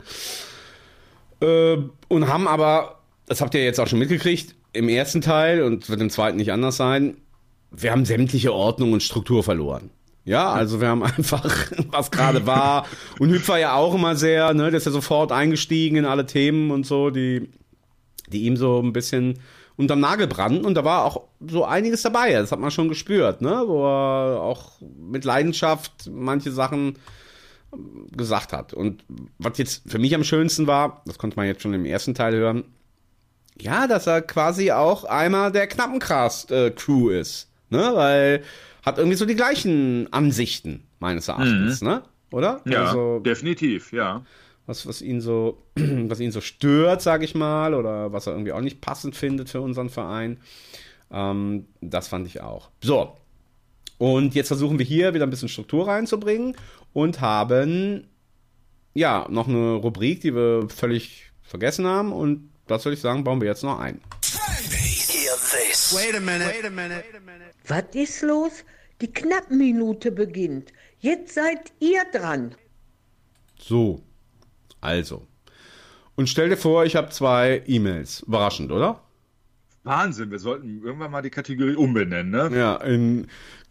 Und haben aber, das habt ihr jetzt auch schon mitgekriegt, im ersten Teil und wird im zweiten nicht anders sein, wir haben sämtliche Ordnung und Struktur verloren. Ja, also wir haben einfach, was gerade war. Und Hüb war ja auch immer sehr, ne, der ist ja sofort eingestiegen in alle Themen und so, die ihm so ein bisschen unterm Nagel brannten. Und da war auch so einiges dabei, das hat man schon gespürt, ne, wo er auch mit Leidenschaft manche Sachen gesagt hat. Und was jetzt für mich am schönsten war, das konnte man jetzt schon im ersten Teil hören, ja, dass er quasi auch einmal der Knappencast-Crew ist. Ne, weil hat irgendwie so die gleichen Ansichten, meines Erachtens, ne? Oder? Ja, also, definitiv, ja. Was ihn so stört, sag ich mal, oder was er irgendwie auch nicht passend findet für unseren Verein. Das fand ich auch. So. Und jetzt versuchen wir hier wieder ein bisschen Struktur reinzubringen und haben ja noch eine Rubrik, die wir völlig vergessen haben. Und das würde ich sagen, bauen wir jetzt noch ein. Wait a minute. Was ist los? Die Knappminute beginnt. Jetzt seid ihr dran. So, also. Und stell dir vor, ich habe 2 E-Mails. Überraschend, oder? Wahnsinn, wir sollten irgendwann mal die Kategorie umbenennen, ne? Ja, in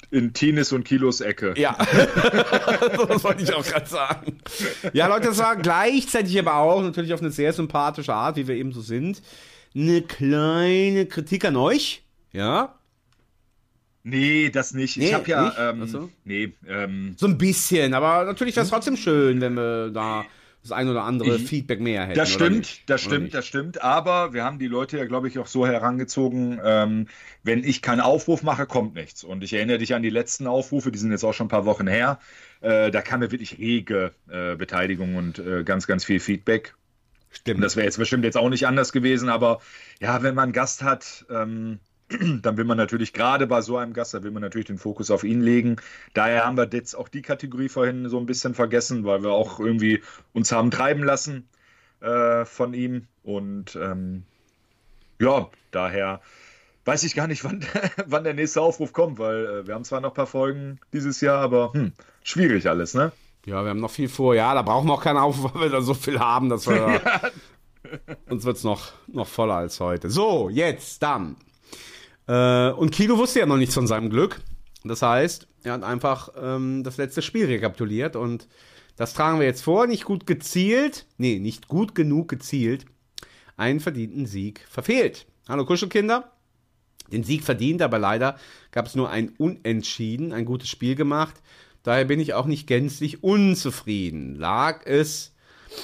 in Tines und Kilos Ecke. Ja, das wollte ich auch gerade sagen. Ja, Leute, das war gleichzeitig aber auch natürlich auf eine sehr sympathische Art, wie wir eben so sind, eine kleine Kritik an euch. Ja. Nee, das nicht. Ich habe ja, so ein bisschen, aber natürlich wäre es trotzdem schön, wenn wir da das ein oder andere Feedback mehr hätten. Das stimmt. Aber wir haben die Leute ja, glaube ich, auch so herangezogen, wenn ich keinen Aufruf mache, kommt nichts. Und ich erinnere dich an die letzten Aufrufe, die sind jetzt auch schon ein paar Wochen her. Da kam ja wirklich rege Beteiligung und ganz, ganz viel Feedback. Stimmt. Und das wäre jetzt bestimmt jetzt auch nicht anders gewesen, aber ja, wenn man einen Gast hat, dann will man natürlich, gerade bei so einem Gast, da will man natürlich den Fokus auf ihn legen. Daher haben wir jetzt auch die Kategorie vorhin so ein bisschen vergessen, weil wir auch irgendwie uns haben treiben lassen von ihm. Und ja, daher weiß ich gar nicht, wann der nächste Aufruf kommt, weil wir haben zwar noch ein paar Folgen dieses Jahr, aber schwierig alles, ne? Ja, wir haben noch viel vor. Ja, da brauchen wir auch keinen Aufruf, weil wir da so viel haben, dass wir uns wird es noch voller als heute. So, jetzt dann. Und Kilo wusste ja noch nichts von seinem Glück. Das heißt, er hat einfach das letzte Spiel rekapituliert und das tragen wir jetzt vor. Nicht gut genug gezielt. Einen verdienten Sieg verfehlt. Hallo Kuschelkinder. Den Sieg verdient, aber leider gab es nur ein Unentschieden, ein gutes Spiel gemacht. Daher bin ich auch nicht gänzlich unzufrieden. Lag es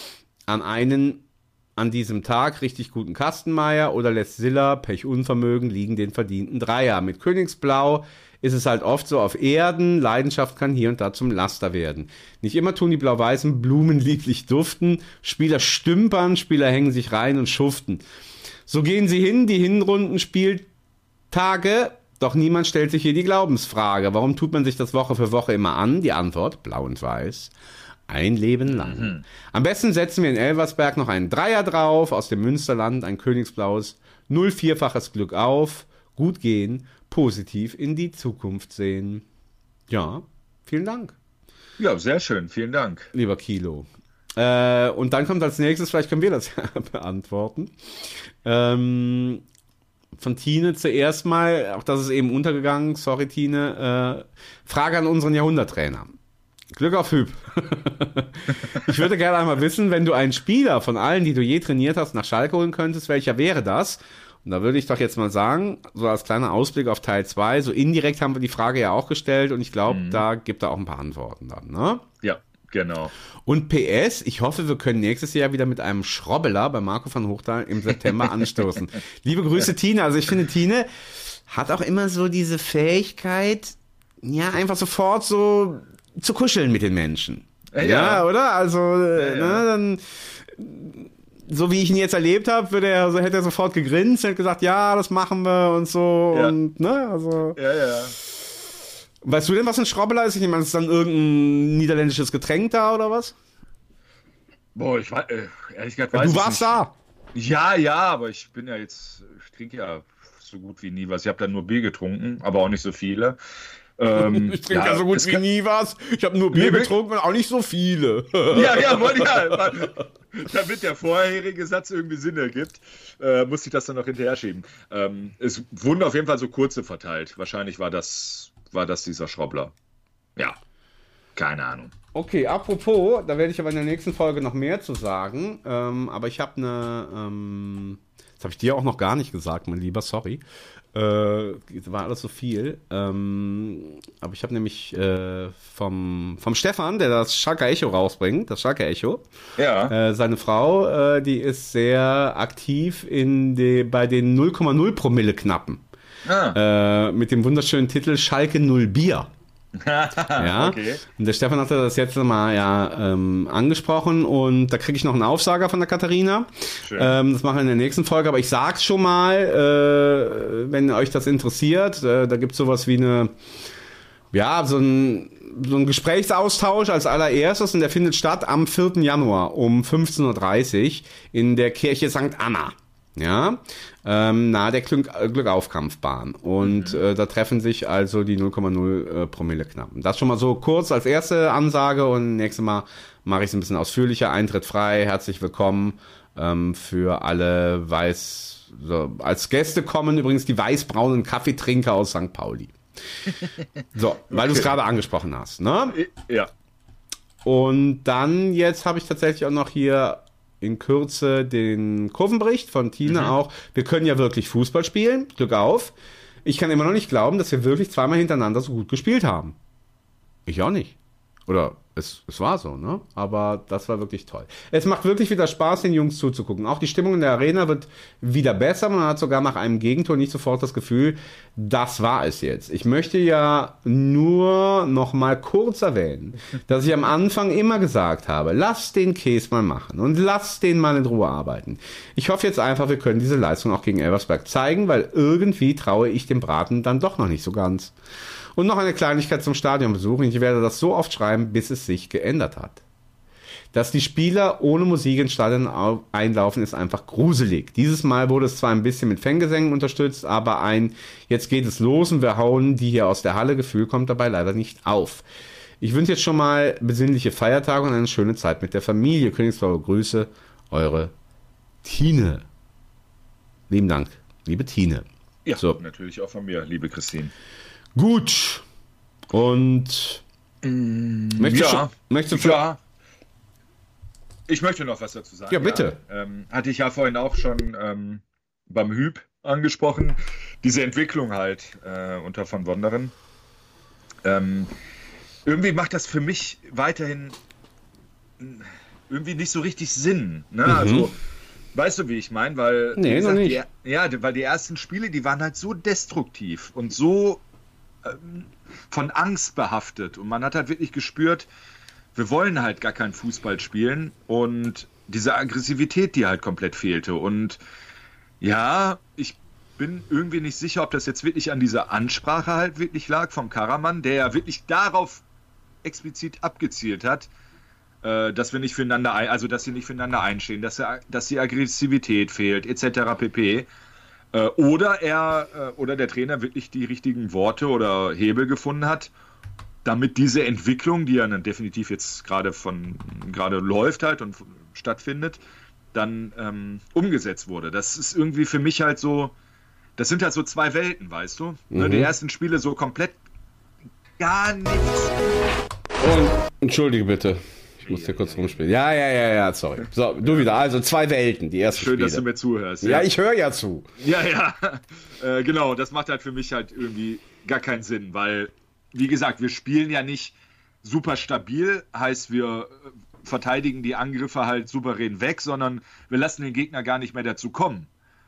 an diesem Tag richtig guten Kastenmeier oder lässt Silla, Pech Unvermögen, liegen den verdienten Dreier. Mit Königsblau ist es halt oft so auf Erden, Leidenschaft kann hier und da zum Laster werden. Nicht immer tun die blau-weißen Blumen lieblich duften, Spieler stümpern, Spieler hängen sich rein und schuften. So gehen sie hin, die Hinrundenspieltage, doch niemand stellt sich hier die Glaubensfrage. Warum tut man sich das Woche für Woche immer an? Die Antwort, blau und weiß. Ein Leben lang. Am besten setzen wir in Elversberg noch einen Dreier drauf, aus dem Münsterland ein königsblaues 0-4-faches Glück auf, gut gehen, positiv in die Zukunft sehen. Ja, vielen Dank. Ja, sehr schön, vielen Dank. Lieber Kilo. Und dann kommt als nächstes, vielleicht können wir das beantworten, von Tine zuerst mal, auch das ist eben untergegangen, sorry Tine, Frage an unseren Jahrhunderttrainer. Glück auf Hüb. Ich würde gerne einmal wissen, wenn du einen Spieler von allen, die du je trainiert hast, nach Schalke holen könntest, welcher wäre das? Und da würde ich doch jetzt mal sagen, so als kleiner Ausblick auf Teil 2, so indirekt haben wir die Frage ja auch gestellt und ich glaube, da gibt er auch ein paar Antworten dann, ne? Ja, genau. Und PS, ich hoffe, wir können nächstes Jahr wieder mit einem Schrobbeler bei Marco van Hochtal im September anstoßen. Liebe Grüße, Tine. Also ich finde, Tine hat auch immer so diese Fähigkeit, ja, einfach sofort so zu kuscheln mit den Menschen. Ja, oder? Also, ne, dann, so wie ich ihn jetzt erlebt habe, hätte er sofort gegrinst, hätte gesagt, ja, das machen wir und so. Ja. Und, ne, also. Ja. Weißt du denn, was ein Schrobbeler ist? Ich meine, ist es dann irgendein niederländisches Getränk da oder was? Boah, ich weiß, ehrlich gesagt, weiß ich nicht. Du warst da? Ja, aber ich trinke ja so gut wie nie was. Ich habe dann nur Bier getrunken, aber auch nicht so viele. Ich trinke ja so gut wie nie was. Ich habe nur Bier getrunken und auch nicht so viele. Damit der vorherige Satz irgendwie Sinn ergibt, musste ich das dann noch hinterher schieben. Es wurden auf jeden Fall so kurze verteilt. Wahrscheinlich war das dieser Schrobbler. Ja, keine Ahnung. Okay, apropos, da werde ich aber in der nächsten Folge noch mehr zu sagen. Aber ich habe das habe ich dir auch noch gar nicht gesagt, mein Lieber, sorry. War alles so viel. Aber ich habe nämlich vom Stefan, der das Schalker Echo rausbringt, das Schalker Echo. Ja. Seine Frau, die ist sehr aktiv bei den 0,0 Promille Knappen. Mit dem wunderschönen Titel Schalke 0 Bier. Ja, okay. Und der Stefan hatte das jetzt mal angesprochen und da kriege ich noch einen Aufsager von der Katharina. Das machen wir in der nächsten Folge, aber ich sag's schon mal, wenn euch das interessiert, da gibt's sowas wie so ein Gesprächsaustausch als allererstes und der findet statt am 4. Januar um 15.30 Uhr in der Kirche St. Anna. Ja, nahe der Glückaufkampfbahn. Und da treffen sich also die 0,0 Promille Knappen. Das schon mal so kurz als erste Ansage und nächstes Mal mache ich es ein bisschen ausführlicher. Eintritt frei, herzlich willkommen für alle als Gäste kommen übrigens die weißbraunen Kaffeetrinker aus St. Pauli. So, weil du es gerade angesprochen hast, ne? Ja. Und dann jetzt habe ich tatsächlich auch noch hier in Kürze den Kurvenbericht von Tine auch. Wir können ja wirklich Fußball spielen. Glück auf. Ich kann immer noch nicht glauben, dass wir wirklich zweimal hintereinander so gut gespielt haben. Ich auch nicht. Oder es war so, ne? Aber das war wirklich toll. Es macht wirklich wieder Spaß, den Jungs zuzugucken. Auch die Stimmung in der Arena wird wieder besser. Man hat sogar nach einem Gegentor nicht sofort das Gefühl, das war es jetzt. Ich möchte ja nur noch mal kurz erwähnen, dass ich am Anfang immer gesagt habe, lass den Käse mal machen und lass den mal in Ruhe arbeiten. Ich hoffe jetzt einfach, wir können diese Leistung auch gegen Elversberg zeigen, weil irgendwie traue ich dem Braten dann doch noch nicht so ganz. Und noch eine Kleinigkeit zum Stadionbesuch. Ich werde das so oft schreiben, bis es sich geändert hat. Dass die Spieler ohne Musik ins Stadion einlaufen, ist einfach gruselig. Dieses Mal wurde es zwar ein bisschen mit Fangesängen unterstützt, aber jetzt geht es los und wir hauen die hier aus der Halle Gefühl kommt dabei leider nicht auf. Ich wünsche jetzt schon mal besinnliche Feiertage und eine schöne Zeit mit der Familie. Königsblaue Grüße, eure Tine. Lieben Dank, liebe Tine. Ja, so. Natürlich auch von mir, liebe Christine. Gut. Und möchtest du ja. Ich möchte noch was dazu sagen. Ja, bitte. Ja. Hatte ich ja vorhin auch schon beim Hüb angesprochen. Diese Entwicklung halt unter von Wonderen. Irgendwie macht das für mich weiterhin irgendwie nicht so richtig Sinn. Ne? Also, weißt du, wie ich meine? Weil, nee, gesagt, noch nicht. Weil die ersten Spiele, die waren halt so destruktiv und so von Angst behaftet. Und man hat halt wirklich gespürt, wir wollen halt gar keinen Fußball spielen. Und diese Aggressivität, die halt komplett fehlte. Und ja, ich bin irgendwie nicht sicher, ob das jetzt wirklich an dieser Ansprache halt wirklich lag vom Karaman, der ja wirklich darauf explizit abgezielt hat, dass sie nicht füreinander einstehen, dass die Aggressivität fehlt, etc. pp. Oder der Trainer wirklich die richtigen Worte oder Hebel gefunden hat, damit diese Entwicklung, die ja dann definitiv jetzt gerade läuft halt und stattfindet, dann umgesetzt wurde. Das ist irgendwie für mich halt so, das sind halt so zwei Welten, weißt du? Die ersten Spiele so komplett gar nichts. Und entschuldige bitte. Ich muss hier kurz rumspielen. Ja, sorry. So, du wieder. Also zwei Welten, die ersten Schön, Spiele. dass du mir zuhörst. Ja, ich höre ja zu. Ja. Genau, das macht halt für mich halt irgendwie gar keinen Sinn, weil, wie gesagt, wir spielen ja nicht super stabil, heißt wir verteidigen die Angriffe halt souverän weg, sondern wir lassen den Gegner gar nicht mehr dazu kommen.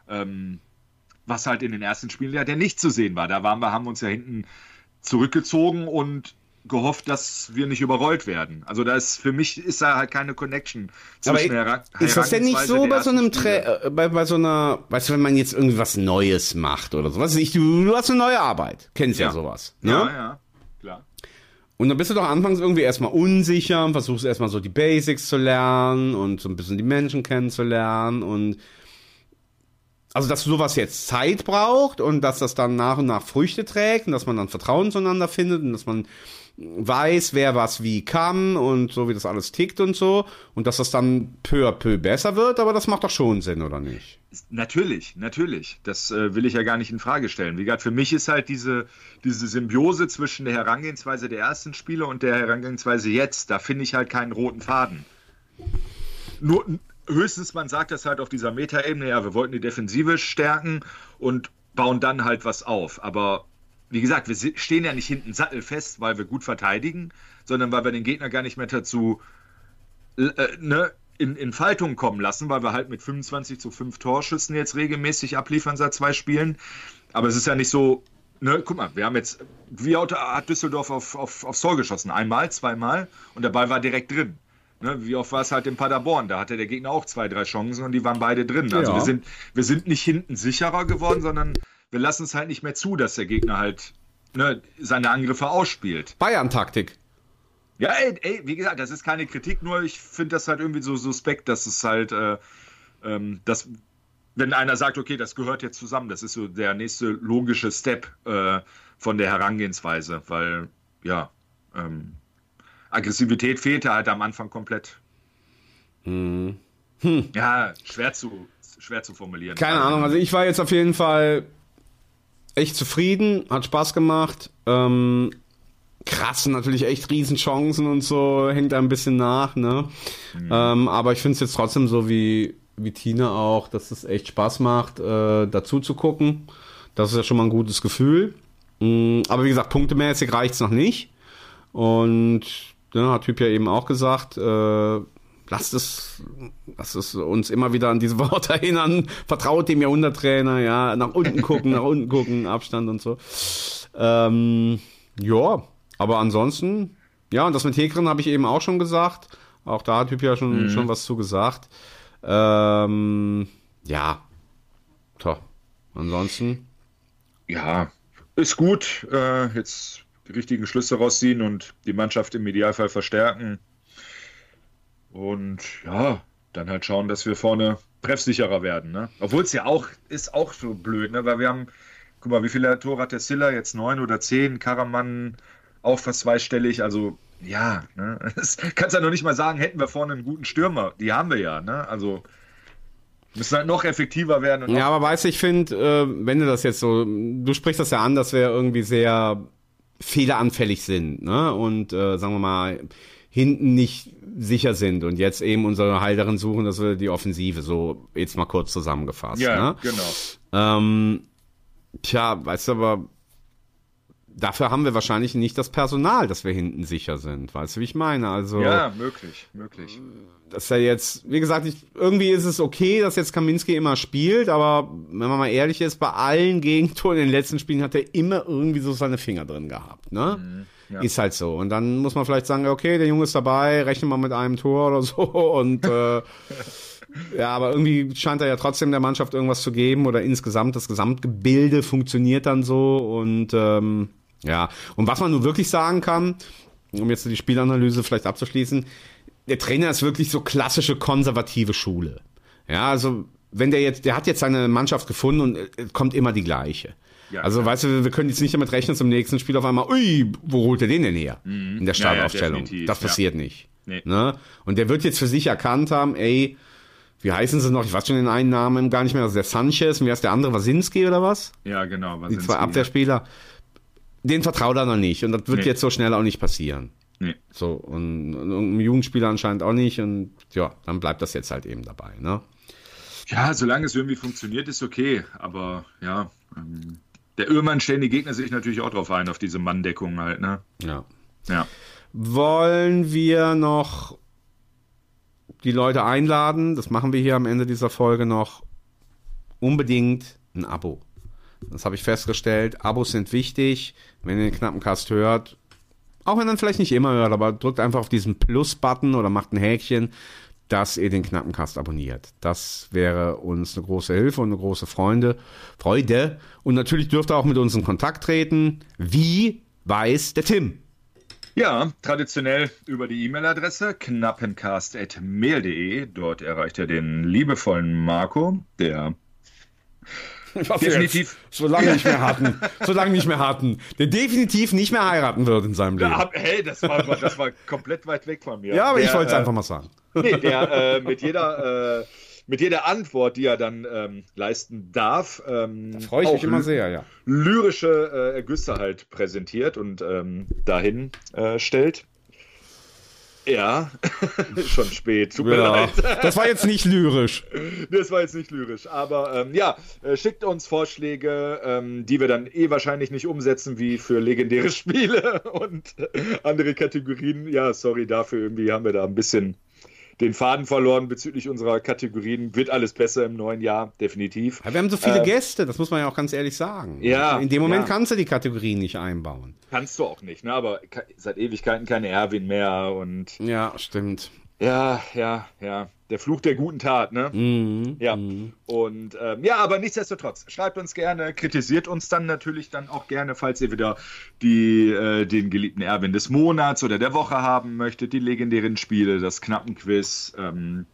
Was halt in den ersten Spielen ja nicht zu sehen war. Da haben wir uns ja hinten zurückgezogen und gehofft, dass wir nicht überrollt werden. Also für mich ist da halt keine Connection zwischen der ist das denn nicht so bei so einem bei so einer, weißt du, wenn man jetzt irgendwie was Neues macht oder sowas? Du hast eine neue Arbeit, kennst ja sowas. Ne? Ja, klar. Und dann bist du doch anfangs irgendwie erstmal unsicher und versuchst erstmal so die Basics zu lernen und so ein bisschen die Menschen kennenzulernen und also, dass sowas jetzt Zeit braucht und dass das dann nach und nach Früchte trägt und dass man dann Vertrauen zueinander findet und dass man weiß, wer was wie kann und so, wie das alles tickt und so und dass das dann peu à peu besser wird, aber das macht doch schon Sinn, oder nicht? Natürlich. Das will ich ja gar nicht in Frage stellen. Wie gesagt, für mich ist halt diese Symbiose zwischen der Herangehensweise der ersten Spiele und der Herangehensweise jetzt, da finde ich halt keinen roten Faden. Nur höchstens, man sagt das halt auf dieser Metaebene, ja, wir wollten die Defensive stärken und bauen dann halt was auf. Aber wie gesagt, wir stehen ja nicht hinten sattelfest, weil wir gut verteidigen, sondern weil wir den Gegner gar nicht mehr dazu in Faltung kommen lassen, weil wir halt mit 25-5 Torschüssen jetzt regelmäßig abliefern seit 2 Spielen. Aber es ist ja nicht so, guck mal, wir haben jetzt, wie hat Düsseldorf aufs Tor geschossen? Einmal, zweimal und der Ball war direkt drin. Wie oft war es halt in Paderborn? Da hatte der Gegner auch 2-3 Chancen und die waren beide drin. Also wir sind nicht hinten sicherer geworden, sondern wir lassen es halt nicht mehr zu, dass der Gegner halt seine Angriffe ausspielt. Bayern-Taktik. Ja, ey, wie gesagt, das ist keine Kritik, nur ich finde das halt irgendwie so suspekt, dass es halt, dass, wenn einer sagt, okay, das gehört jetzt zusammen, das ist so der nächste logische Step von der Herangehensweise, weil, Aggressivität fehlte halt am Anfang komplett. Ja, schwer zu formulieren. Keine Ahnung, also ich war jetzt auf jeden Fall echt zufrieden, hat Spaß gemacht. Krass, natürlich echt Riesenchancen und so, hängt da ein bisschen nach, ne? Aber ich finde es jetzt trotzdem so wie Tina auch, dass es echt Spaß macht, dazu zu gucken. Das ist ja schon mal ein gutes Gefühl. Aber wie gesagt, punktemäßig reicht's noch nicht. Und hat Typ ja eben auch gesagt, lasst es uns immer wieder an diese Worte erinnern. Vertraut dem Jahrhunderttrainer, ja, nach unten gucken, Abstand und so. Ja, aber ansonsten, ja, und das mit Hekren habe ich eben auch schon gesagt. Auch da hat Typ ja schon was zu gesagt. Ja, toll. Ansonsten. Ja, ist gut. Jetzt die richtigen Schlüsse rausziehen und die Mannschaft im Idealfall verstärken. Und ja, dann halt schauen, dass wir vorne treffsicherer werden. Ne? Obwohl es ja auch so blöd, ne? Weil wir haben, guck mal, wie viele Tore hat der Silla? Jetzt 9 oder 10. Karaman auch fast zweistellig. Also ja, ne? Das kannst ja noch nicht mal sagen, hätten wir vorne einen guten Stürmer. Die haben wir ja. Ne? Also müssen halt noch effektiver werden. Und ja, aber weißt du, ich finde, wenn du das jetzt so, du sprichst das ja an, dass wir irgendwie sehr fehleranfällig sind, ne? Und sagen wir mal, hinten nicht sicher sind und jetzt eben unsere Halterin suchen, dass wir die Offensive, so jetzt mal kurz zusammengefasst. Ja, ne? Genau. Tja, weißt du, aber dafür haben wir wahrscheinlich nicht das Personal, dass wir hinten sicher sind. Weißt du, wie ich meine? Also, ja, möglich. Dass er jetzt, wie gesagt, irgendwie ist es okay, dass jetzt Kaminski immer spielt, aber wenn man mal ehrlich ist, bei allen Gegentoren in den letzten Spielen hat er immer irgendwie so seine Finger drin gehabt, ne? Ja. Ist halt so. Und dann muss man vielleicht sagen, okay, der Junge ist dabei, rechnen wir mit einem Tor oder so und ja, aber irgendwie scheint er ja trotzdem der Mannschaft irgendwas zu geben oder insgesamt das Gesamtgebilde funktioniert dann so und ja. Und was man nun wirklich sagen kann, um jetzt die Spielanalyse vielleicht abzuschließen, der Trainer ist wirklich so klassische konservative Schule. Ja, also wenn der hat jetzt seine Mannschaft gefunden und kommt immer die gleiche. Ja, also klar. Weißt du, wir können jetzt nicht damit rechnen, zum nächsten Spiel auf einmal, wo holt er den denn her? In der Startaufstellung. Ja, das passiert nicht. Nee. Ne? Und der wird jetzt für sich erkannt haben, ey, wie heißen sie noch? Ich weiß schon den einen Namen gar nicht mehr. Also der Sanchez und wie heißt der andere? Wasinski oder was? Ja, genau. Wasinski, die zwei Abwehrspieler. Den vertraut er noch nicht. Und das wird jetzt so schnell auch nicht passieren. Nee. So, und ein Jugendspieler anscheinend auch nicht. Und ja, dann bleibt das jetzt halt eben dabei. Ne? Ja, solange es irgendwie funktioniert, ist okay. Aber ja, der Ullmann stellen die Gegner sich natürlich auch drauf ein, auf diese Manndeckung halt. Ne? Ja. Wollen wir noch die Leute einladen? Das machen wir hier am Ende dieser Folge noch. Unbedingt ein Abo. Das habe ich festgestellt. Abos sind wichtig. Wenn ihr den Knappencast hört, auch wenn ihr ihn vielleicht nicht immer hört, aber drückt einfach auf diesen Plus-Button oder macht ein Häkchen, dass ihr den Knappencast abonniert. Das wäre uns eine große Hilfe und eine große Freude. Und natürlich dürft ihr auch mit uns in Kontakt treten. Wie weiß der Tim? Ja, traditionell über die E-Mail-Adresse knappencast@mail.de. Dort erreicht er den liebevollen Marco, der definitiv solange nicht mehr hatten, der definitiv nicht mehr heiraten wird in seinem Leben. Ja, hey, das war komplett weit weg von mir. Ja, aber ich wollte es einfach mal sagen. Nee, der mit jeder Antwort, die er dann leisten darf, da freue ich mich immer sehr, ja. Lyrische Ergüsse halt präsentiert und dahin stellt. Ja, schon spät. Tut mir leid. Das war jetzt nicht lyrisch. Das war jetzt nicht lyrisch. Aber schickt uns Vorschläge, die wir dann wahrscheinlich nicht umsetzen, wie für legendäre Spiele und andere Kategorien. Ja, sorry dafür. Irgendwie haben wir da ein bisschen den Faden verloren bezüglich unserer Kategorien. Wird alles besser im neuen Jahr, definitiv. Aber wir haben so viele Gäste, das muss man ja auch ganz ehrlich sagen. Ja, in dem Moment kannst du die Kategorien nicht einbauen. Kannst du auch nicht, ne? Aber seit Ewigkeiten keine Erwin mehr und... Ja, stimmt. Ja. Der Fluch der guten Tat, ne? Ja. Und aber nichtsdestotrotz, schreibt uns gerne, kritisiert uns dann natürlich dann auch gerne, falls ihr wieder den geliebten Erwin des Monats oder der Woche haben möchtet, die legendären Spiele, das Knappenquiz, and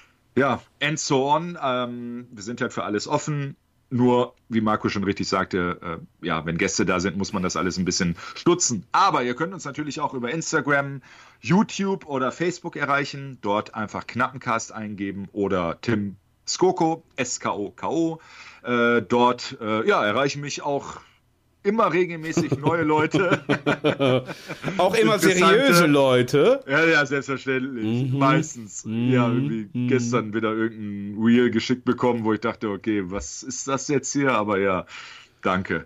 so on. Wir sind halt für alles offen. Nur, wie Marco schon richtig sagte, wenn Gäste da sind, muss man das alles ein bisschen stutzen. Aber ihr könnt uns natürlich auch über Instagram, YouTube oder Facebook erreichen. Dort einfach Knappencast eingeben oder Tim Skoko, SKOKO. Dort erreichen mich auch immer regelmäßig neue Leute. Auch immer seriöse Leute. Ja, selbstverständlich. Meistens. Ja, irgendwie gestern wieder irgendein Reel geschickt bekommen, wo ich dachte, okay, was ist das jetzt hier? Aber ja, danke.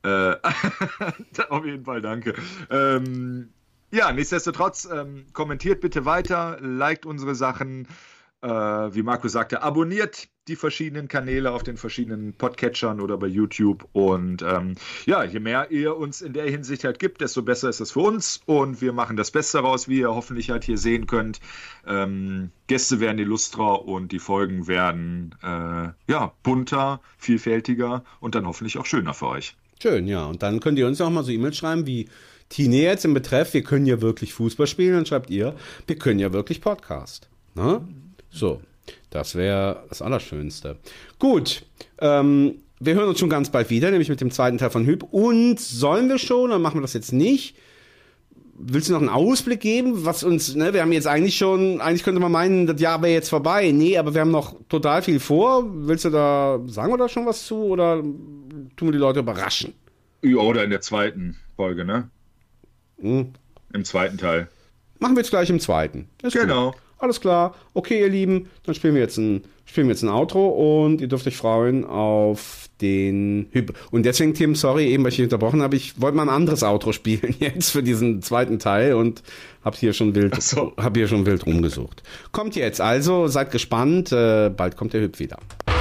Auf jeden Fall danke. Ja, nichtsdestotrotz, kommentiert bitte weiter, liked unsere Sachen. Wie Marco sagte, abonniert die verschiedenen Kanäle auf den verschiedenen Podcatchern oder bei YouTube. Und ja, je mehr ihr uns in der Hinsicht halt gibt, desto besser ist es für uns. Und wir machen das Beste daraus, wie ihr hoffentlich halt hier sehen könnt. Gäste werden illustrer und die Folgen werden ja, bunter, vielfältiger und dann hoffentlich auch schöner für euch. Schön, ja. Und dann könnt ihr uns auch mal so E-Mails schreiben wie Tine jetzt im Betreff, wir können ja wirklich Fußball spielen. Dann schreibt ihr, wir können ja wirklich Podcast. Na? So, das wäre das Allerschönste. Gut, wir hören uns schon ganz bald wieder, nämlich mit dem zweiten Teil von Hüb. Und sollen wir schon, oder machen wir das jetzt nicht? Willst du noch einen Ausblick geben, was uns, ne, wir haben jetzt eigentlich könnte man meinen, das Jahr wäre jetzt vorbei. Nee, aber wir haben noch total viel vor. Willst du da, sagen wir da schon was zu, oder tun wir die Leute überraschen? Ja, oder in der zweiten Folge, ne? Im zweiten Teil. Machen wir jetzt gleich im zweiten. Ist genau. Gut. Alles klar. Okay, ihr Lieben, dann spielen wir jetzt ein Outro und ihr dürft euch freuen auf den Hüb. Und deswegen, Tim, sorry, eben, weil ich dich unterbrochen habe, ich wollte mal ein anderes Outro spielen jetzt für diesen zweiten Teil und habe hier schon wild rumgesucht. Kommt jetzt, also seid gespannt, bald kommt der Hüb wieder.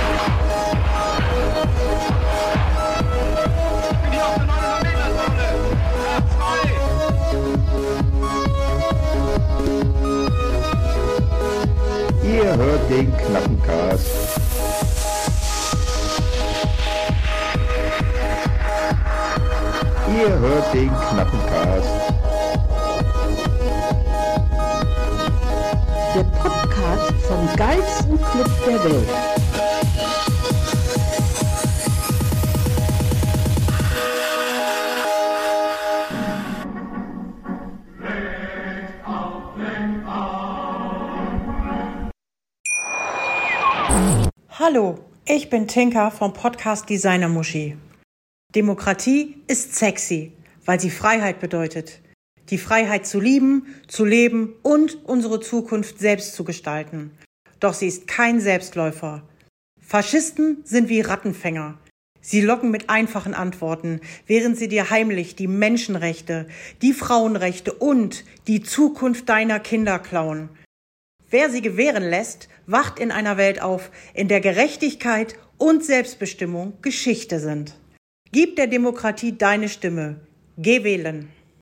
Ihr hört den Knappencast. Ihr hört den Knappencast. Der Podcast vom geilsten Club der Welt. Hallo, ich bin Tinka vom Podcast Designer Muschi. Demokratie ist sexy, weil sie Freiheit bedeutet. Die Freiheit zu lieben, zu leben und unsere Zukunft selbst zu gestalten. Doch sie ist kein Selbstläufer. Faschisten sind wie Rattenfänger. Sie locken mit einfachen Antworten, während sie dir heimlich die Menschenrechte, die Frauenrechte und die Zukunft deiner Kinder klauen. Wer sie gewähren lässt, wacht in einer Welt auf, in der Gerechtigkeit und Selbstbestimmung Geschichte sind. Gib der Demokratie deine Stimme. Geh wählen.